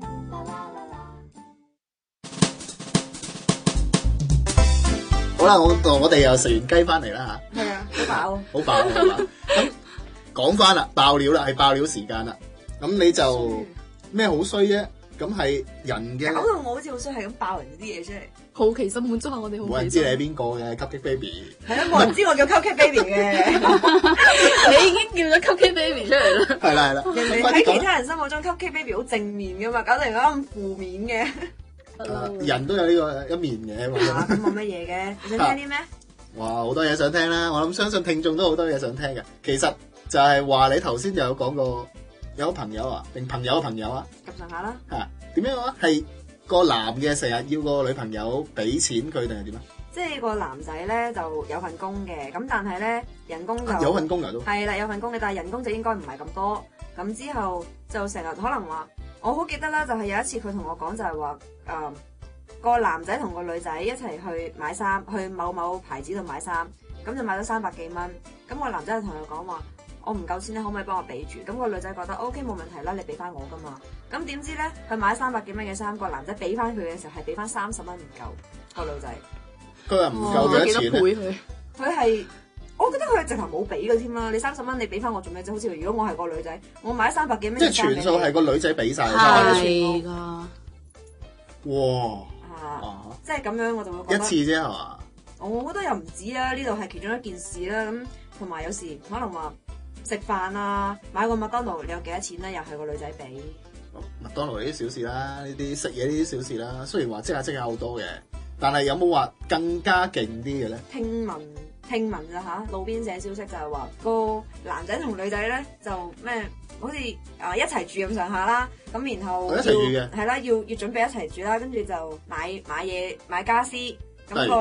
好啦，我哋又食完雞翻嚟啦吓。 係啊，好飽。 好飽。咁講翻啦，爆料啦，係爆料時間啦。咁你就咩好衰啫？咁係人嘅， 搞到我好似好衰，係咁爆人啲嘢出嚟。 好奇心滿足下我哋好奇心。 冇人知你係邊個嘅 Cupcake Baby。 係啊，冇人知我叫 Cupcake Baby 嘅。 你已經叫咗 Cupcake Baby 出嚟啦。 係啦。 人哋喺其他人心目中 Cupcake Baby 好正面噶嘛，搞到而家咁負面嘅。 人都有呢個一面嘅。 咁冇乜嘢嘅，你想聽啲咩？ 哇，好多嘢想聽啦！我諗相信聽眾都好多嘢想聽嘅。其實就係話你頭先就有講過。有個朋友啊，定朋友嘅朋友啊， 咁上下啦。 嚇點樣啊？係個男嘅成日要個女朋友俾錢佢定係點啊？ 即係個男仔咧就有份工嘅，咁但係咧人工就有份工啊都係啦，有份工嘅，但係人工就應該唔係咁多。咁之後就成日可能話，我好記得啦，就係有一次佢同我講就係話，個男仔同個女仔一齊去買衫，去某某牌子度買衫，咁就買咗300幾蚊。咁個男仔就同佢講話。我唔夠錢，你可唔可以幫我俾住？咁個女仔覺得 OK 冇問題啦，你俾翻我噶嘛。咁點知咧，佢買300幾蚊嘅衫，個男仔俾翻佢嘅時候係俾翻30蚊唔夠個女仔。 佢話唔夠幾多錢咧？ 佢係，我覺得佢係直頭冇俾嘅添啦。你30蚊你俾翻我做咩啫？好似如果我係個女仔，我買300幾蚊。 即係全數係個女仔俾晒。 係噶。 哇！ 即係咁樣我就會覺得。 一次啫係嘛？ 我覺得又唔止啦，呢度係其中一件事啦。咁同埋有時可能話。食飯啊，買個麥當勞，你有幾多錢咧？又係個女仔俾。 麥當勞呢啲小事啦，呢啲食嘢呢啲小事啦。雖然話積下好多嘅，但係有冇話更加勁啲嘅咧？ 聽聞咋嚇？路邊寫消息就係話個男仔同女仔咧就咩，好似一齊住咁上下啦。咁然後一齊住嘅係啦，要準備一齊住啦，跟住就買嘢買傢俬。咁個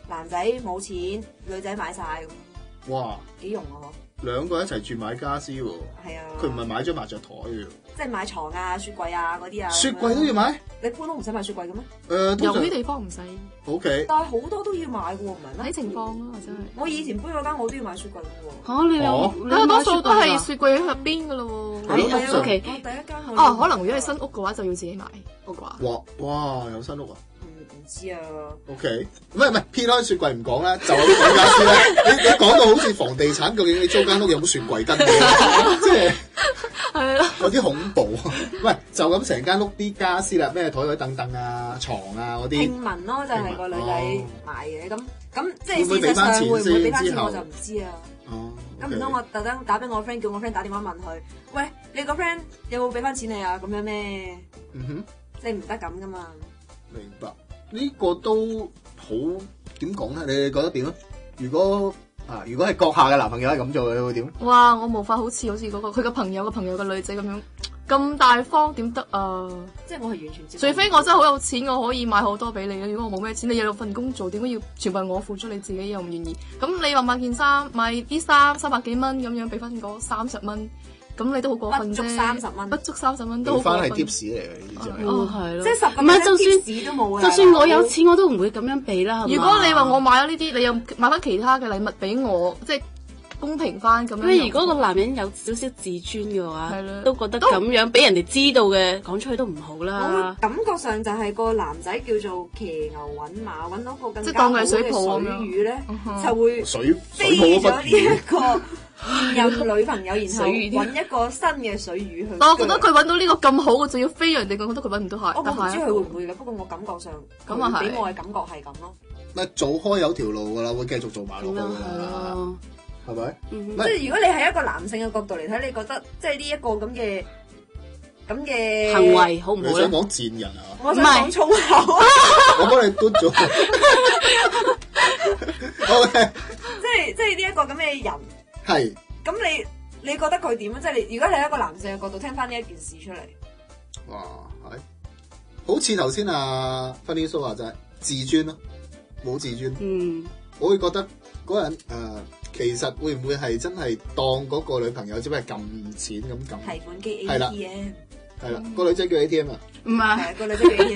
男仔冇錢，女仔買晒咁。 哇！ 幾用啊嗬！ 兩個一齊住買家私喎。係啊。佢唔係買咗麻雀台嘅。即係買床啊、雪櫃啊嗰啲啊。 雪櫃都要買？ 你搬屋唔使買雪櫃嘅咩？ 有啲地方唔使。 O K。 但係好多都要買嘅喎，唔係咩？ 睇情況咯，真係。 我以前搬嗰間我都要買雪櫃嘅喎。 嚇你有？你多數都係雪櫃喺入邊嘅咯喎。 係 O K。 第一間哦，可能如果係新屋嘅話，就要自己買屋嘅話。 哇！有新屋啊？ 唔知啊。 O K， 唔係，撇開雪櫃唔講啦，就講家私啦。你講到好似房地產，究竟你租間屋有冇雪櫃跟嘅？即係係咯，有啲恐怖。喂，就咁成間屋啲家私啦，咩台台凳凳啊、床啊嗰啲。聽聞咯，就係個女仔買嘅，咁即係事實上會唔會俾翻錢我就唔知啊。哦。咁唔通我特登打俾我 friend，叫我 friend 打電話問佢，喂，你個 friend 有冇俾翻錢你啊？咁樣咩？嗯哼，即係唔得咁噶嘛。明白。呢個都好點講咧？你哋覺得點啊？如果係閣下嘅男朋友係咁做嘅，你會點？ 哇！我無法好似嗰個佢嘅朋友嘅女仔咁樣咁大方，點得啊？即係我係完全接受。除非我真係好有錢，我可以買好多俾你。如果我冇咩錢，你有份工做，點解要全部係我付出？你自己又唔願意？咁你話買件衫，買啲衫300幾蚊咁樣，俾翻嗰30蚊。咁你都好過分啫，不足30蚊都好過分。翻係 tips 嚟嘅呢啲真係。哦，係咯。即係10個 tips 都冇啦。就算我有錢，我都唔會咁樣俾啦。如果你話我買咗呢啲，你又買翻其他嘅禮物俾我，即係公平翻咁樣。咁如果個男人有少少自尊嘅話，都覺得咁樣俾人哋知道嘅，講出去都唔好啦。我會感覺上就係個男仔叫做騎牛揾馬，揾到個更加好嘅水魚咧，就會飛咗呢一個現任女朋友，然後揾一個新嘅水魚去。但我覺得佢揾到呢個咁好嘅，仲要飛人哋，我覺得佢揾唔到下。我唔知佢會唔會嘅，不過我感覺上咁啊，俾我嘅感覺係咁咯。咪做開有條路㗎啦，會繼續做埋落去㗎啦，係咪？即係如果你係一個男性嘅角度嚟睇，你覺得即係呢一個咁嘅行為好唔好咧？你想講賤人啊？我想講粗口。我幫你嘟咗。OK。即係呢一個咁嘅人。係，咁你覺得佢點啊？即係你如果你係一個男性嘅角度聽翻呢一件事出嚟，哇，係，好似頭先阿芬妮蘇話就係自尊咯，冇自尊。嗯，我會覺得嗰人其實會唔會係真係當嗰個女朋友只不過係撳錢咁撳？提款機 ATM 係啦，個女仔叫 ATM 啊？唔係，個女仔叫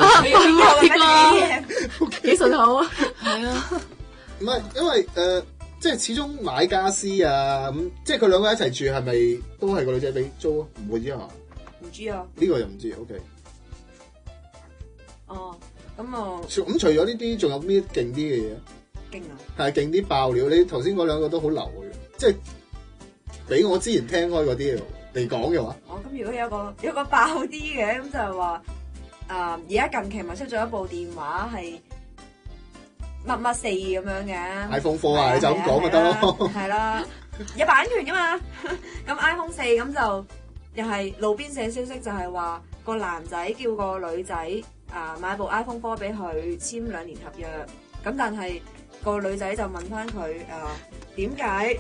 ATM。幾順口啊？係啊，唔係因為即係始終買家私啊，咁即係佢兩個一齊住，係咪都係個女仔俾租啊？唔會知啊？唔知啊？呢個又唔知。OK。哦，咁啊。咁除咗呢啲，仲有咩勁啲嘅嘢？勁啊！係勁啲爆料。你頭先嗰兩個都好流嘅，即係俾我之前聽開嗰啲嚟講嘅話。哦，咁如果有個爆啲嘅，咁就係話而家近期咪出咗一部電話係乜4咁樣嘅 iPhone 4啊，你就咁講咪得咯。係啦，有版權噶嘛。咁 iPhone 4咁就又係路邊社消息，就係話個男仔叫個女仔買部 iPhone 4俾佢簽2年合約。咁但係個女仔就問翻佢點解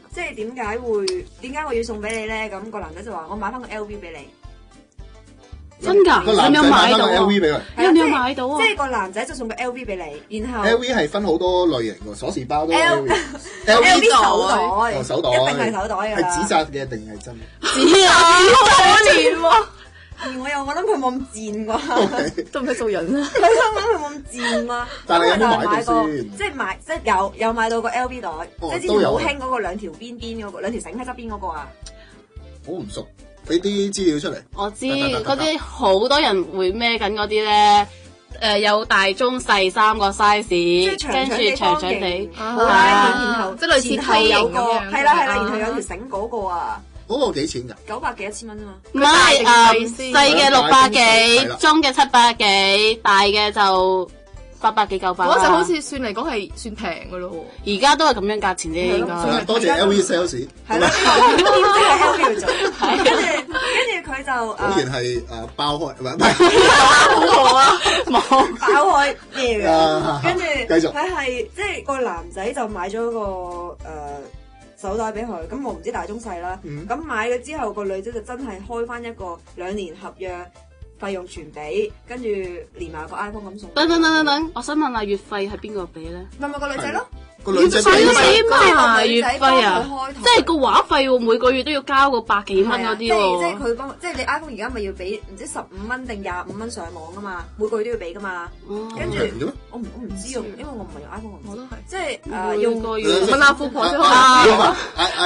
我要送俾你咧？咁個男仔就話我買翻個 LV 俾你。真㗎？有冇買到 LV 俾佢？有冇買到啊？即係個男仔就送個 LV 俾你，然後 LV 係分好多類型㗎，鎖匙包都 LV 手袋，一定係手袋㗎。係紙紮嘅定係真？紙啊！可憐喎。我諗佢冇咁賤啩，都唔使做人啦。我諗佢冇咁賤啩。但係有冇買到先？即係有買到個 LV 袋，即係之前好興嗰個兩條邊嗰個，兩條繩喺側邊嗰個啊。好唔熟。俾啲資料出嚟，我知嗰啲好多人會孭緊嗰啲咧，有大中細3個 size， 跟住長長地，然後即係類似梯形咁樣，係啦，然後有條繩嗰個啊，嗰個幾錢㗎？900幾1000蚊啫嘛，唔係細嘅600幾，中嘅700幾，大嘅就800幾900。嗰就好似算嚟講係算平㗎咯喎，而家都係咁樣價錢啫，應該。多謝 LV sales。係啦，點知係 LV 去做？跟住佢就果然係包開，唔係冇啊，冇包開咩嘅？跟住繼續，佢係即係個男仔就買咗個手袋俾佢，咁我唔知大中細啦。咁買咗之後，個女仔就真係開翻一個2年合約， 費用全俾，跟住連埋個 iPhone 咁送。 等，我想問下月費係邊個俾咧？ 咪個女仔咯。 個女仔使嘛月費啊？即係個話費喎，每個月都要交個100幾蚊嗰啲喎。 即係佢幫，即係你 iPhone 而家咪要俾唔知15蚊定25蚊上網噶嘛，每個月都要俾噶嘛。跟住我唔知用，因為我唔係用 iPhone，我都係即係用個月問下富婆先開。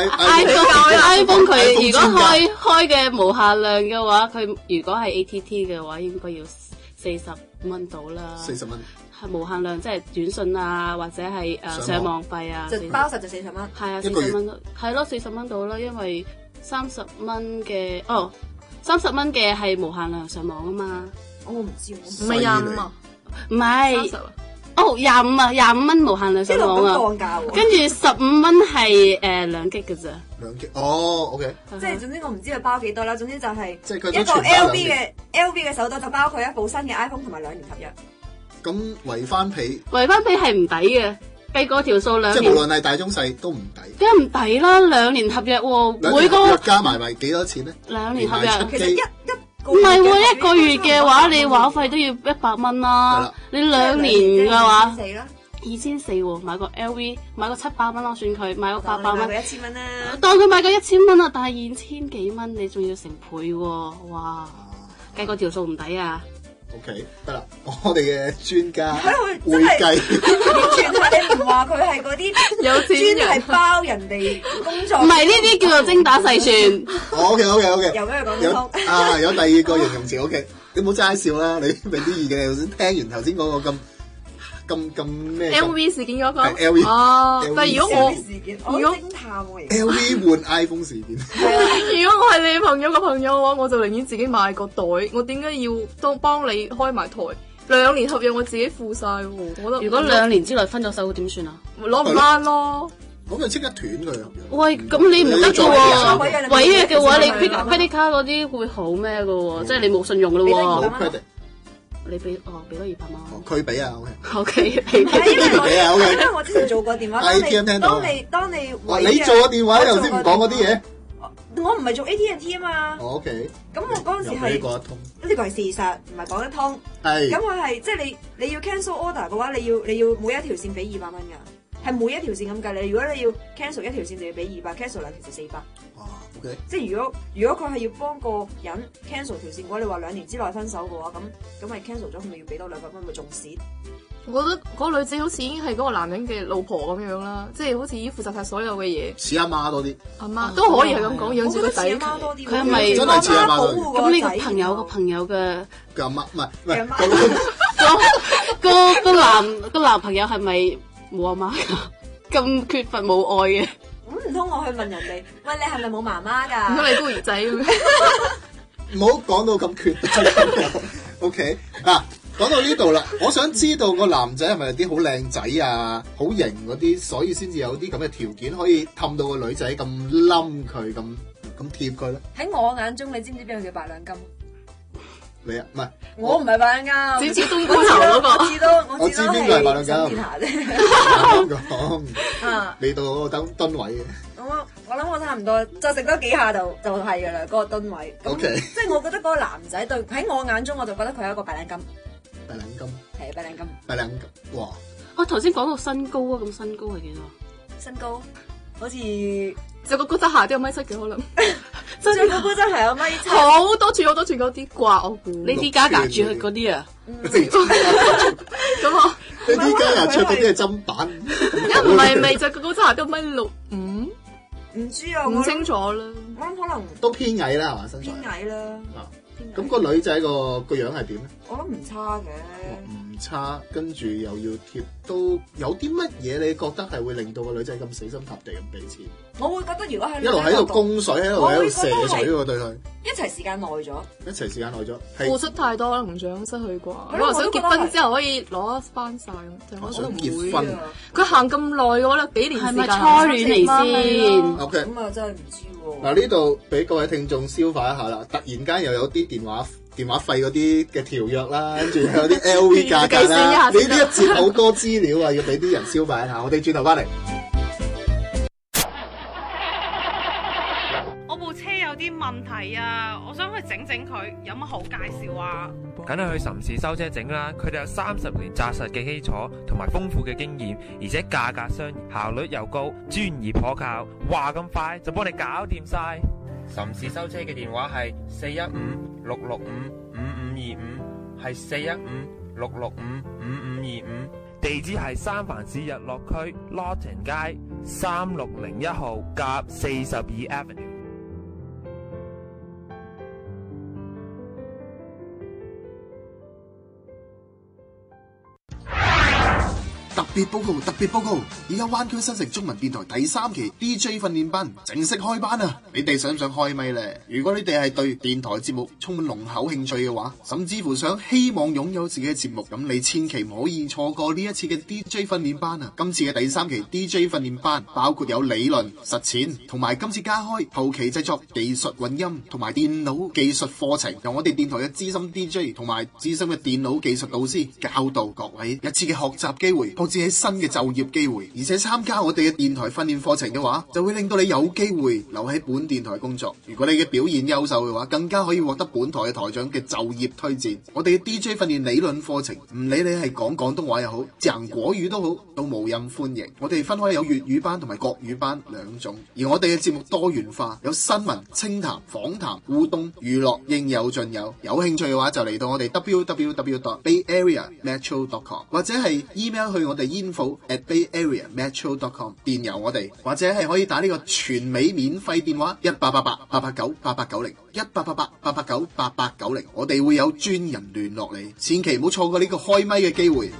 iPhone 佢如果開嘅無限量嘅話，佢如果係 ATT 嘅話，應該要40蚊到啦。 40蚊。 係無限量，即係短信啊，或者係上網費啊， 就包實就40蚊。 係啊，40蚊都係咯，40蚊到啦，因為30蚊嘅30蚊嘅係無限量上網啊嘛。 我唔知， 唔係25啊？唔係25啊，25蚊無限量上網啊。跟住15蚊係2 G 嘅咋。 2 G 哦 ，OK。 即係總之我唔知佢包幾多啦，總之就係即係佢一個 LV 嘅手袋就包佢一部新嘅 iPhone 同埋2年合約。 咁圍翻皮係唔抵嘅，計嗰條數2年。 即係無論係大中細都唔抵。 梗係唔抵啦，2年合約喎，每個加埋咪幾多錢咧 ？2年合約其實唔係喎，一個月嘅話你話費都要100蚊啦。你2年嘅話2400喎，買個 LV 買個700蚊咯，算佢買個800蚊。 買個1000蚊啦。 當佢買個1000蚊啦，但係2000幾蚊你仲要成倍喎，哇！計嗰條數唔抵啊！ OK， 得啦，我哋嘅專家會計，完全係你唔話佢係嗰啲有錢人，係包人哋工作。 唔係呢啲叫做精打細算。 OK， 由咩講得通？ 有第二個形容詞 OK， 你唔好齋笑啦，你俾啲意見。頭先聽完頭先嗰個咁咩 LV 事件嗰個 ，LV 但係如果我偵探喎 ，LV 換 iPhone 事件。 如果我係你朋友嘅朋友嘅話，我就寧願自己買個袋，我點解要幫你開埋台？2年合約我自己付晒喎，我覺得。 如果2年之內分咗手點算啊？ 攞唔翻咯。 咁就即刻斷佢合約。 喂，咁你唔得嘅喎，違約嘅話你 credit card 嗰啲會好咩嘅喎？即係你冇信用嘅咯喎。你俾多200蚊， 佢俾啊 ，OK， 因為我之前做過電話，當你你做個電話頭先唔講嗰啲嘢， 我唔係做 AT&T 啊嘛。 OK， 咁我嗰陣時係呢個係事實，唔係講得通。係，咁我係即係你要 cancel order 嘅話，你要每一條線俾200蚊㗎，係每一條線咁計。你如果你要 cancel 一條線就要俾200，cancel 2條就400。 Okay. 即係如果佢係要幫個人 cancel 條線嘅話，你話2年之內分手嘅話，咁咪 cancel 咗，佢咪要俾多200蚊，咪仲蝕。 我覺得嗰個女仔好似已經係嗰個男人嘅老婆咁樣啦，即係好似已經負責晒所有嘅嘢。 似阿媽多啲， 阿媽都可以係咁講，養住個仔。 佢係咪真係似阿媽多啲？ 咁呢個朋友嘅阿媽唔係個男朋友係咪冇阿媽㗎？咁缺乏母愛嘅？ 咁唔通我去問人哋，喂，你係咪冇媽媽㗎？ 唔通你孤兒仔咁？ 唔好講到咁缺。OK 嗱，講到呢度啦，我想知道個男仔係咪有啲好靚仔啊、好型嗰啲，所以先至有啲咁嘅條件可以氹到個女仔咁冧佢、咁貼佢咧？ 喺我眼中，你知唔知邊個叫白兩金？ 你啊，唔係我唔係白兩金， 只知冬菇頭嗰個， 我知邊個係白兩金。 沈殿霞啫。 講，你到嗰個噸位嘅。 我諗我差唔多，再食多幾下就係噶啦，嗰個噸位。 OK， 即係我覺得嗰個男仔對喺我眼中，我就覺得佢係一個白領金。 白領金係白領金。 白領金，哇！ 我頭先講到身高啊，咁身高係幾多？ 身高好似就個高踭鞋都有1.7米嘅可能。 真係個高踭鞋有1.7米， 好多處嗰啲掛我估。 呢啲加夾住佢嗰啲啊。 咁啊， 呢啲加夾住嗰啲係砧板。 唔係咪就個高踭鞋都1.65米？ 唔知啊， 唔清楚啦。 我諗可能都偏矮啦，係嘛？身材偏矮啦。 咁個女仔個樣係點咧？ 我諗唔差嘅。 唔差，跟住又要貼，都有啲乜嘢你覺得係會令到個女仔咁死心塌地咁俾錢？ 我會覺得如果係一路喺度供水，喺度射水喎對佢。 一齊時間耐咗。 一齊時間耐咗。 付出太多啦，唔想失去啩。我又想結婚之後可以攞翻晒咁。 我想結婚。 佢行咁耐嘅話咧，幾年時間。 係咪初戀嚟先 ？OK。 咁啊真係唔知喎。 嗱呢度俾各位聽眾消化一下啦，突然間又有啲電話費嗰啲嘅條約啦，跟住有啲 LV 價格啦，你呢一節好多資料啊，要俾啲人消化一下。我哋轉頭翻嚟。 我部車有啲問題啊，我想去整整佢，有乜好介紹啊？ 梗係去岑氏修車整啦，佢哋有30年紮實嘅基礎同埋豐富嘅經驗，而且價格相宜，效率又高，專業可靠，話咁快就幫你搞掂晒。 岑氏修車嘅電話係415-665-5525，係415-665-5525， 地址係三藩市日落區 Lawton 街3601號甲42 Avenue。 特別報告！特別報告！而家灣區新城中文電台第3期 DJ 訓練班正式開班啊！你哋想唔想開咪呢？如果你哋係對電台節目充滿濃厚興趣嘅話，甚至乎希望擁有自己嘅節目，咁你千祈唔可以錯過呢一次嘅 DJ 訓練班啊！今次嘅第3期 DJ 訓練班包括有理論、實踐，同埋今次加開後期製作、技術混音同埋電腦技術課程，由我哋電台嘅資深 DJ 同埋資深嘅電腦技術導師教導各位一次嘅學習機會，甚至係新嘅就業機會，而且參加我哋嘅電台訓練課程嘅話，就會令到你有機會留喺本電台工作。如果你嘅表現優秀嘅話，更加可以獲得本台嘅台長嘅就業推薦。我哋嘅 DJ 訓練理論課程，唔理你係講廣東話又好，講國語都好，都無任歡迎。我哋分開有粵語班同埋國語班兩種，而我哋嘅節目多元化，有新聞、清談、訪談、互動、娛樂，應有盡有。有興趣嘅話，就嚟到我哋 www.bayareametro.com 或者係 email 去我哋info@bayareametro.com 電郵我哋，或者係可以打呢個全美免費電話1888-889-8890 1888-889-8890，我哋會有專人聯絡你，千祈唔好錯過呢個開咪嘅機會。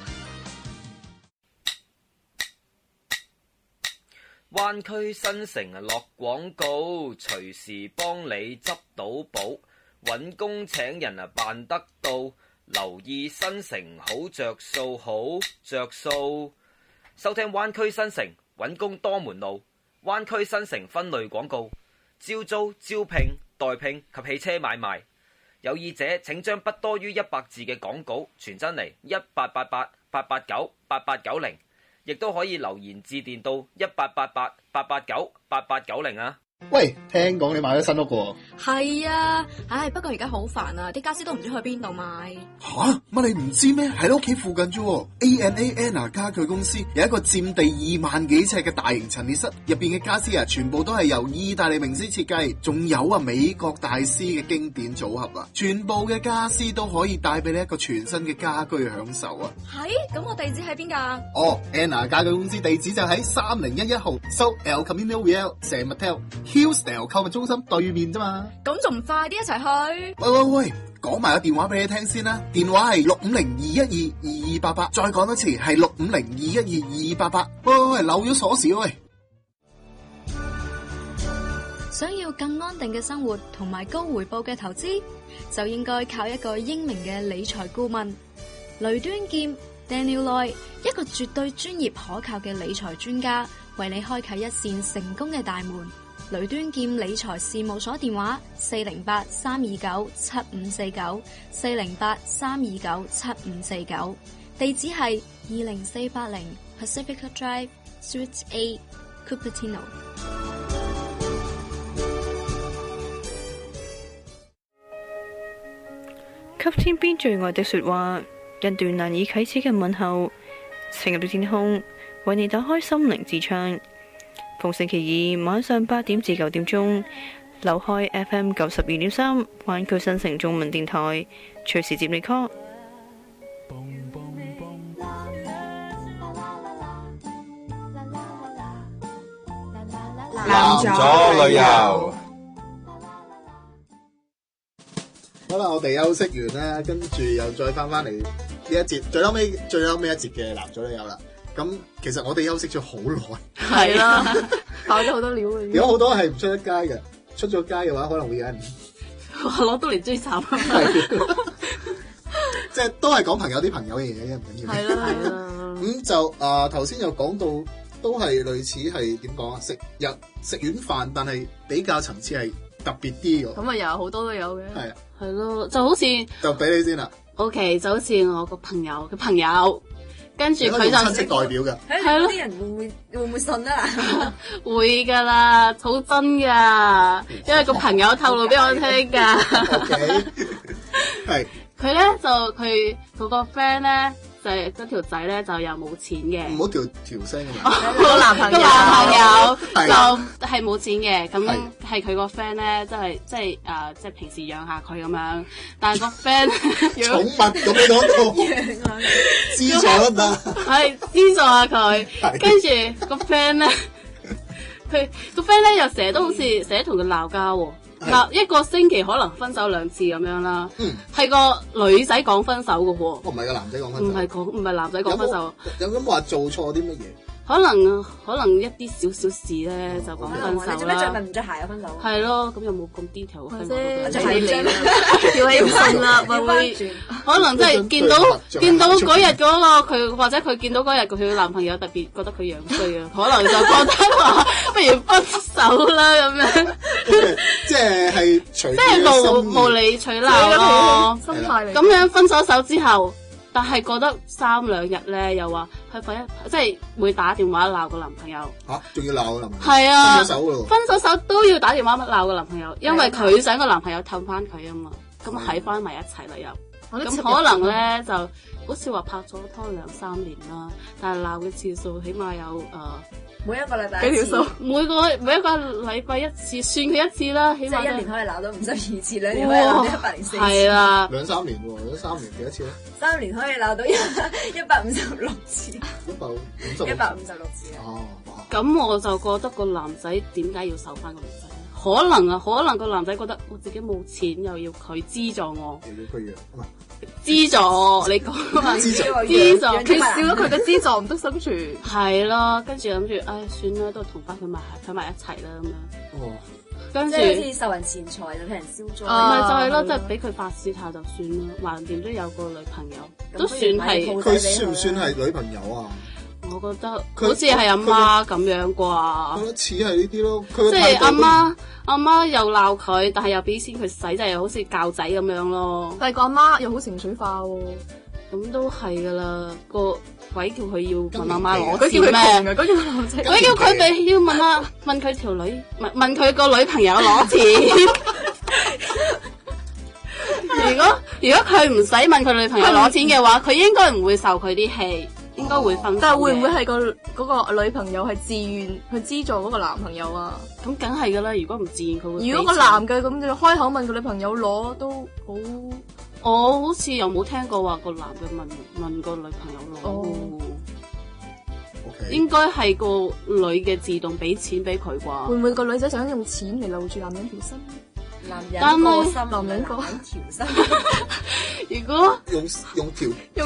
灣區新城落廣告，隨時幫你執到寶，揾工請人辦得到，留意新城好着數，好着數。收聽灣區新城，揾工多門路。灣區新城分類廣告，招租、招聘、代聘及汽車買賣。有意者請將不多於100字嘅廣告傳真嚟1888-889-8890，亦都可以留言致電到1888-889-8890啊。 喂，聽講你買咗新屋喎？ 係啊，不過而家好煩啊，啲家私都唔知去邊度買。 吓，乜你唔知咩？喺你屋企附近啫。ANA 家具公司有一個佔地2萬幾尺嘅大型陳列室，入邊嘅家私啊，全部都係由意大利名師設計，仲有啊美國大師嘅經典組合啊，全部嘅家私都可以帶俾你一個全新嘅家居享受啊。 係，咁我地址喺邊噶 ？Anna 家具公司地址就喺3011號 South El Camino Real San Mateo。Hillsdale 購物中心對面啫嘛， 咁仲唔快啲一齊去？ 喂，講埋個電話俾你聽先啦，電話係650-212-2288，再講多次係650-212-2288。喂，漏咗鎖匙喂！ 想要更安定嘅生活同埋高回報嘅投資，就應該靠一個英明嘅理財顧問雷端劍 Daniel Loy， 一個絕對專業可靠嘅理財專家，為你開啟一扇成功嘅大門。雷端劍理財事務所電話408-329-7549 408-329-7549，地址係20480 Pacifica Drive Suite A Cupertino。 給天邊最愛的說話，一段難以啟齒嘅問候，情入的天空為你打開心靈之窗。逢星期二晚上8點至9點鐘，留開 FM 92.3灣區新城中文電台，隨時接你 call。 男左旅遊。 好啦，我哋休息完啦，跟住又再翻嚟呢一節，最後尾一節嘅男左旅遊啦。咁其實我哋休息咗好耐， 係啦，爆咗好多料嘅。 有好多係唔出得街嘅，出咗街嘅話可能會有人攞刀嚟追殺。 即係都係講朋友啲朋友嘅嘢，唔緊要。 係啦。 咁就頭先又講到，都係類似係點講啊？食晚飯，但係比較層次係特別啲嘅。 咁啊，有好多都有嘅。 係啊， 係咯，就好似就俾你先啦。 OK， 就好似我個朋友嘅朋友。 跟住佢就親戚代表嘅， 係咯，啲人會唔會信啊？ 會噶啦，好真噶，因為個朋友透露俾我聽噶。 係佢咧就佢個 friend 咧。就係嗰條仔咧就又冇錢嘅， 唔好調聲嘅。 個男朋友就係冇錢嘅，咁係佢個 friend 咧，即係平時養下佢咁樣，但係個 friend 寵物咁你講到資助得， 係資助下佢，跟住個 friend 咧，佢個 friend 咧又成日都好似成日同佢鬧交喎。嗱，一個星期可能分手2次咁樣啦，係個女仔講分手嘅喎， 唔係個男仔講分手， 唔係男仔講分手， 有冇話做錯啲乜嘢？ 可能一啲少事咧就講分手啦。 你做咩着襪唔着鞋啊？分手？ 係咯，咁又冇咁 detail 嘅分手。 着鞋嚟啦， 調起唔順啦，咪會可能真係見到嗰日嗰個佢，或者佢見到嗰日佢嘅男朋友特別覺得佢樣衰啊，可能就覺得話不如分手啦咁樣。 即係即係無理取鬧咯，心態嚟。咁樣分咗手之後。但係過得3、2日咧，又話佢即係會打電話鬧個男朋友。 嚇，仲要鬧個男朋友？ 係啊， 分咗手咯。 分咗手都要打電話鬧個男朋友，因為佢想個男朋友氹翻佢啊嘛。咁喺翻埋一齊啦又。咁可能咧就好似話拍咗拖2、3年啦，但係鬧嘅次數起碼有每一個禮拜幾條數，每一個禮拜1次，算佢1次啦，起碼 1年可以鬧到52次，2年可以鬧到104次。 係啦 ，2、3年喎，3年幾多次咧 ？3年可以鬧到156次。156次啊！ 哦， 咁我就覺得個男仔點解要受翻個女仔？可能個男仔覺得我自己冇錢，又要佢資助我， 又要佢養， 資助你講啊，資助， 佢少咗佢嘅資助唔得生存。 係咯，跟住諗住，唉，算啦，都同翻佢埋一齊啦咁樣。 哦， 跟住即係好似受人錢財就俾人消災。 咪就係咯，即係俾佢發泄下就算啦，橫掂都有個女朋友，都算係。 佢算唔算係女朋友啊？ 我覺得好似係阿媽咁樣啩， 我覺得似係呢啲咯。 即係阿媽又鬧佢，但係又俾錢佢使，就係好似教仔咁樣咯。 但係個阿媽又好情緒化喎， 咁都係噶啦。個鬼叫佢要問阿媽攞錢咩？ 鬼叫佢哋要問佢條女，問佢個女朋友攞錢。如果佢唔使問佢女朋友攞錢嘅話，佢應該唔會受佢啲氣。應該會分手， 但係會唔會係嗰個女朋友係自願去資助嗰個男朋友啊？ 咁梗係噶啦，如果唔自願佢會。 如果個男嘅咁就開口問佢女朋友攞都好， 我好似又冇聽過話個男嘅問個女朋友攞。 哦， 應該係個女嘅自動俾錢俾佢啩？ 會唔會個女仔想用錢嚟留住男人條心？ 男人個心，男人個條心。 如果用條條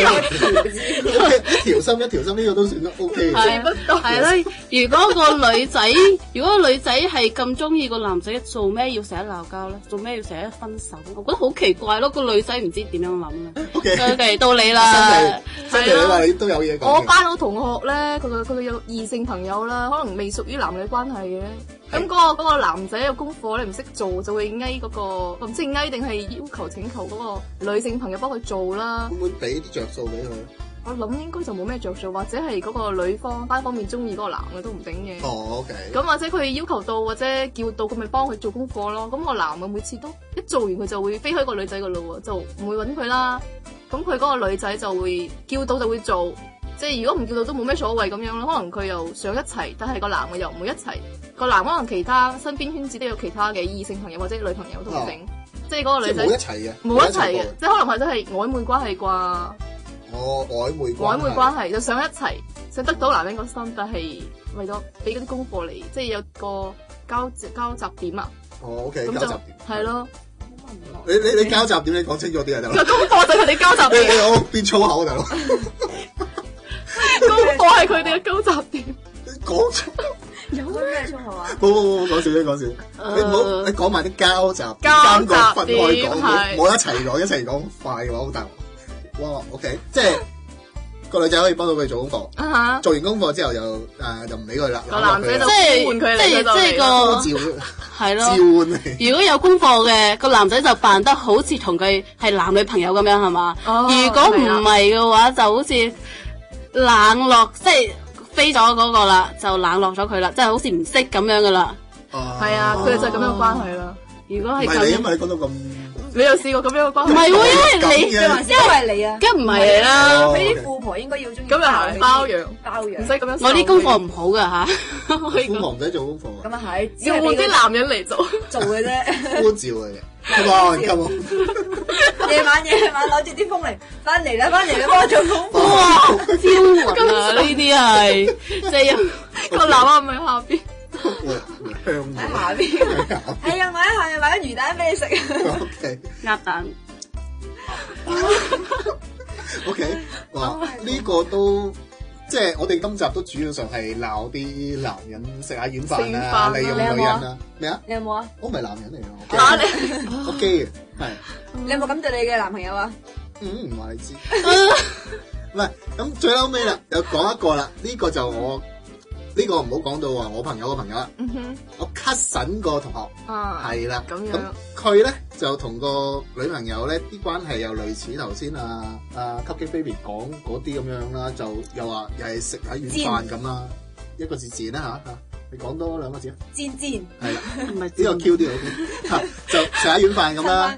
心一條心呢個都算得 OK 嘅。係啦，如果個女仔係咁中意個男仔，做咩要成日鬧交咧？做咩要成日分手？我覺得好奇怪咯，個女仔唔知點樣諗咧。OK， 到你啦， 係啦，你都有嘢講。 我班個同學咧，佢有異性朋友啦，可能未屬於男女關係嘅。咁嗰個男仔有功課咧唔識做，就會嗌嗰個唔知嗌定係要求請求嗰個女性朋友幫佢做啦。 會唔會俾啲着數俾佢？ 我諗應該就冇咩着數，或者係嗰個女方單方面中意嗰個男嘅都唔定嘅。 哦 ，OK。 咁或者佢要求到或者叫到，咁咪幫佢做功課咯。咁個男嘅每次都一做完佢就會飛開個女仔嘅路喎，就唔會揾佢啦。咁佢嗰個女仔就會叫到就會做。即係如果唔叫到都冇咩所謂咁樣咯，可能佢又想一齊，但係個男嘅又唔會一齊。個男可能其他身邊圈子都有其他嘅異性朋友或者女朋友都唔定。即係嗰個女仔冇一齊嘅，冇一齊嘅，即係可能係都係曖昧關係啩。 哦，曖昧關係就想一齊，想得到男人個心，但係為咗俾嗰啲功課嚟，即係有個交集點啊。 哦 ，OK， 咁交集點係咯。 你交集點？你講清楚啲啊，大佬。 功課就係佢哋交集點。 我變粗口啊，大佬。 功課係佢哋嘅交集點。 講粗有咩粗口啊？ 冇講笑。你講埋啲交集三個分開講，冇一齊講，一齊講快嘅話好大鑊。哇 ，OK， 即係個女仔可以幫到佢做功課，做完功課之後就唔理佢啦。 個男仔就呼喚佢嚟， 即係個係咯。 召喚。 如果有功課嘅，個男仔就扮得好似同佢係男女朋友咁樣，係嘛？如果唔係嘅話，就好似冷落，即係飛咗嗰個啦，就冷落咗佢啦，即係好似唔識咁樣噶啦。 係啊，佢哋就係咁樣嘅關係啦。 如果係唔係你，因為你講到咁。 你又試過咁樣嘅關係？ 唔係喎，因為你， 因為你啊， 梗唔係你啦。 佢啲富婆應該要中意。 咁又係包養， 唔使咁樣。 我啲功課唔好噶吓， 富婆唔使做功課。 咁啊係， 要換啲男人嚟做嘅啫。 呼召嚟嘅 ，come on。 夜晚攞住啲風鈴，翻嚟啦，幫我做功課。 哇，招魂啊！呢啲係即係個男啊，唔喺下邊。 喺下邊，係啊！我喺下面買咗魚蛋俾你食。 OK， 鴨蛋。 OK， 哇！呢個都即係我哋今集都主要上係鬧啲男人食下軟飯啊，利用女人啊。咩啊？ 你有冇啊？ 我唔係男人嚟㗎，我基嘅係。 你有冇咁對你嘅男朋友啊？ 唔話你知。唔係咁最後尾啦，又講一個啦。呢個就我。呢個唔好講到話我朋友嘅朋友啦，我 cousin 個同學係啦，咁佢咧就同個女朋友咧啲關係又類似頭先Cupcake Baby 講嗰啲咁樣啦，就又話又係食下軟飯咁啦，一個字賤啦嚇，你講多兩個字啊， 賤係啦，呢個 Q 啲好啲，就食下軟飯咁啦。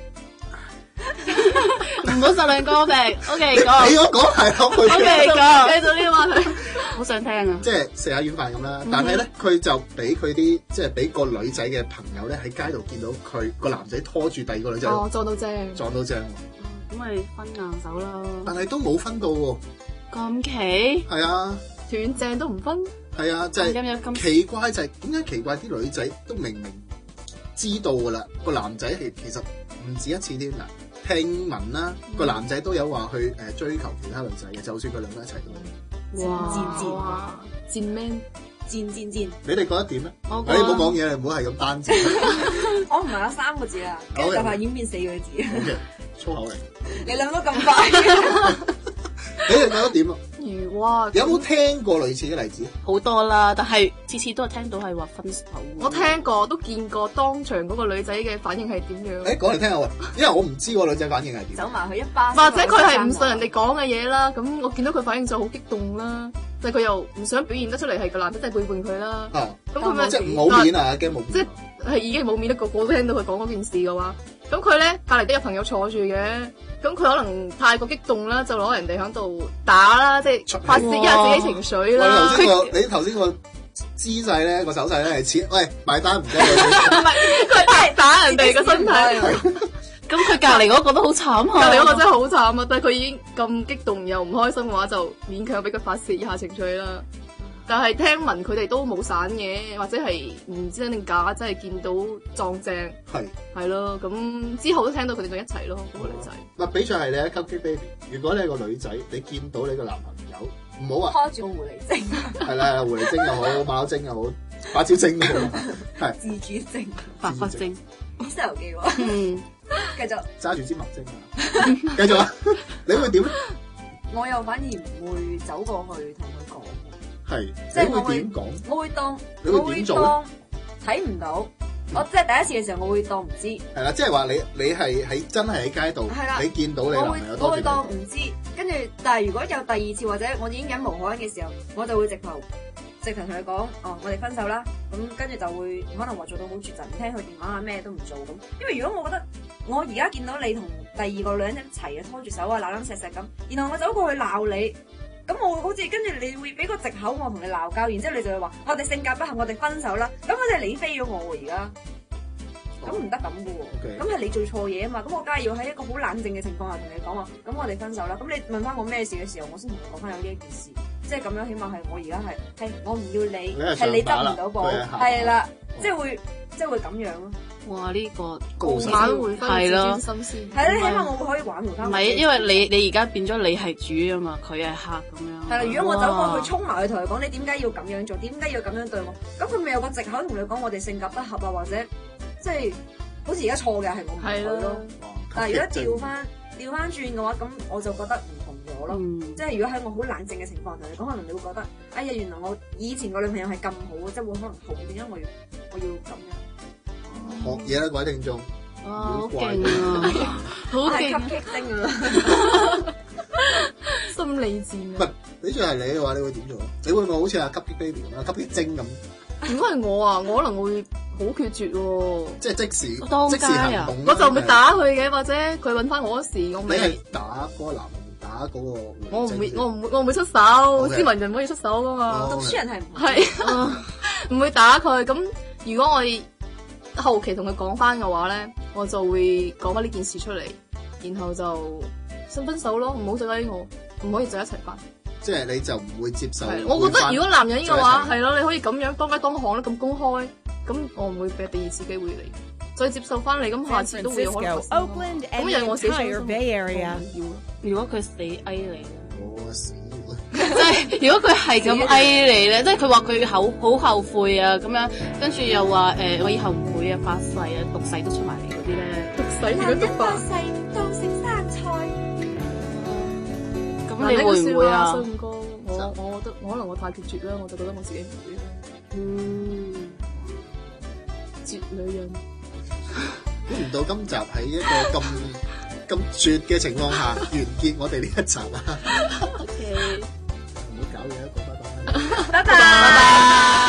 唔好實量歌病 ，OK 講。 你我講係我佢。 OK 講，繼續呢個話題，好想聽啊。 即係食下軟飯咁啦，但係咧佢就俾佢啲即係俾個女仔嘅朋友咧喺街度見到佢個男仔拖住第二個女仔。 哦，撞到正。 咁咪分硬手啦。 但係都冇分到喎。 咁奇？ 係啊。 斷正都唔分。 係啊，就係奇怪就係點解奇怪啲女仔都明知道噶啦，個男仔係其實唔止一次添嗱。聽聞啦，個男仔都有話去追求其他女仔嘅，就算佢兩個一齊都。 哇！賤 man， 賤。 你哋覺得點咧？你唔好講嘢，你唔好係咁單字。 我唔係有3個字啦，就係演變4個字。 OK， 粗口嚟。 你諗到咁快？ 你哋覺得點啊？ 哇！ 有冇聽過類似嘅例子？ 好多啦，但係次次都係聽到係話分手。 我聽過，都見過當場嗰個女仔嘅反應係點樣？ 講嚟聽下喎，因為我唔知個女仔反應係點。 走埋去一巴。 或者佢係唔信人哋講嘅嘢啦，咁我見到佢反應就好激動啦，但係佢又唔想表現得出嚟係個男仔真係背叛佢啦。咁佢咪即係冇面啊，驚冇面。 即係已經冇面得，個個都聽到佢講嗰件事嘅話，咁佢咧隔離都有朋友坐住嘅。咁佢可能太過激動啦，就攞人哋喺度打啦，即係發泄一下自己情緒啦。 你頭先個姿勢咧，個手勢咧係似，喂埋單唔該。 唔係，佢係打人哋個身體。 咁佢隔離嗰個都好慘啊！ 隔離嗰個真係好慘啊！但係佢已經咁激動又唔開心嘅話，就勉強俾佢發泄一下情緒啦。但係聽聞佢哋都冇散嘅，或者係唔知真定假，真係見到撞正，係咯。咁之後都聽到佢哋就一齊咯，嗰個女仔。 嗱，比賽係你 Cupcake Baby， 如果你係個女仔，你見到你個男朋友，唔好話拖住個狐狸精， 係啦，狐狸精又好，馬騮精又好，芭蕉精又好，係自主精、 白髮精， 《西遊記》喎。繼續揸住支墨精啊！繼續啊！你會點咧？ 我又反而唔會走過去同佢講。 係， 即係你會點講？ 我會當， 你會點做咧？ 睇唔到，我即係第一次嘅時候，我會當唔知。 係啦，即係話你係喺真係喺街度，你見到你男朋友多住。 我會當唔知，跟住但係如果有第二次或者我已經忍無可忍嘅時候，我就會直頭同佢講，哦，我哋分手啦。咁跟住就會可能話做到好絕，就唔聽佢電話啊，咩都唔做咁。因為如果我覺得我而家見到你同第二個女人一齊啊，拖住手啊，攬攬錫錫咁，然後我走過去鬧你。咁我會好似跟住你會俾個藉口我同你鬧交，然之後你就會話我哋性格不合，我哋分手啦。咁好似你飛咗我喎而家，咁唔得咁嘅喎。咁係你做錯嘢啊嘛。咁我梗係要喺一個好冷靜嘅情況下同你講話，咁我哋分手啦。咁你問翻我咩事嘅時候，我先同你講翻有呢一件事，即係咁樣，起碼係我而家係我唔要你，係你得唔到寶，係啦，即係會咁樣咯。 哇！呢個挽回翻自尊心先， 係咧，起碼我會可以挽回翻。 唔係，因為你而家變咗你係主啊嘛，佢係客咁樣。 係啦，如果我走過去衝埋去同佢講，你點解要咁樣做？點解要咁樣對我？咁佢咪有個藉口同你講我哋性格不合啊，或者即係好似而家錯嘅係我唔佢咯。但係如果調翻轉嘅話，咁我就覺得唔同咗咯。即係如果喺我好冷靜嘅情況同你講，可能你會覺得，哎呀，原來我以前個女朋友係咁好，即係會可能好，點解我要咁樣？ 學嘢啦，各位聽眾。 好勁啊！好勁， 吸精啊！ 心理戰啊！ 比著係你嘅話，你會點做？你會唔會好似阿 Cupcake Baby 咁啊，Cupcake 精咁？ 如果係我啊，我可能會好決絕喎。 即係即時當街啊！ 行動。 我就唔會打佢嘅，或者佢揾翻我嗰時，我咪。 你係打嗰個男人，打嗰個。 我唔會出手，斯文人唔可以出手噶嘛。 讀書人係唔會打佢。咁如果我後期同佢講翻嘅話咧，我就會講翻呢件事出嚟，然後就分手咯，唔好再拉我，唔可以就一齊翻。 即係你就唔會接受。 我覺得如果男人嘅話係咯，你可以咁樣當街當巷咧咁公開，咁我唔會俾第二次機會你，再接受翻你，咁下次都會有可能。咁又我死傷心。 如果佢死翳你， 我死即係如果佢係咁翳你咧，即係佢話佢好後悔啊咁樣，跟住又話我以後唔會啊發誓啊毒誓都出埋嚟嗰啲咧， 毒誓點樣毒法？ 發誓當食生菜。 咁你會唔會啊？ 信哥，我覺得可能我太決絕啦，我就覺得我自己唔會。絕女人。 估唔到今集喺一個咁絕嘅情況下完結我哋呢一集啊！ OK， 唔好搞嘢，拜拜。 拜拜。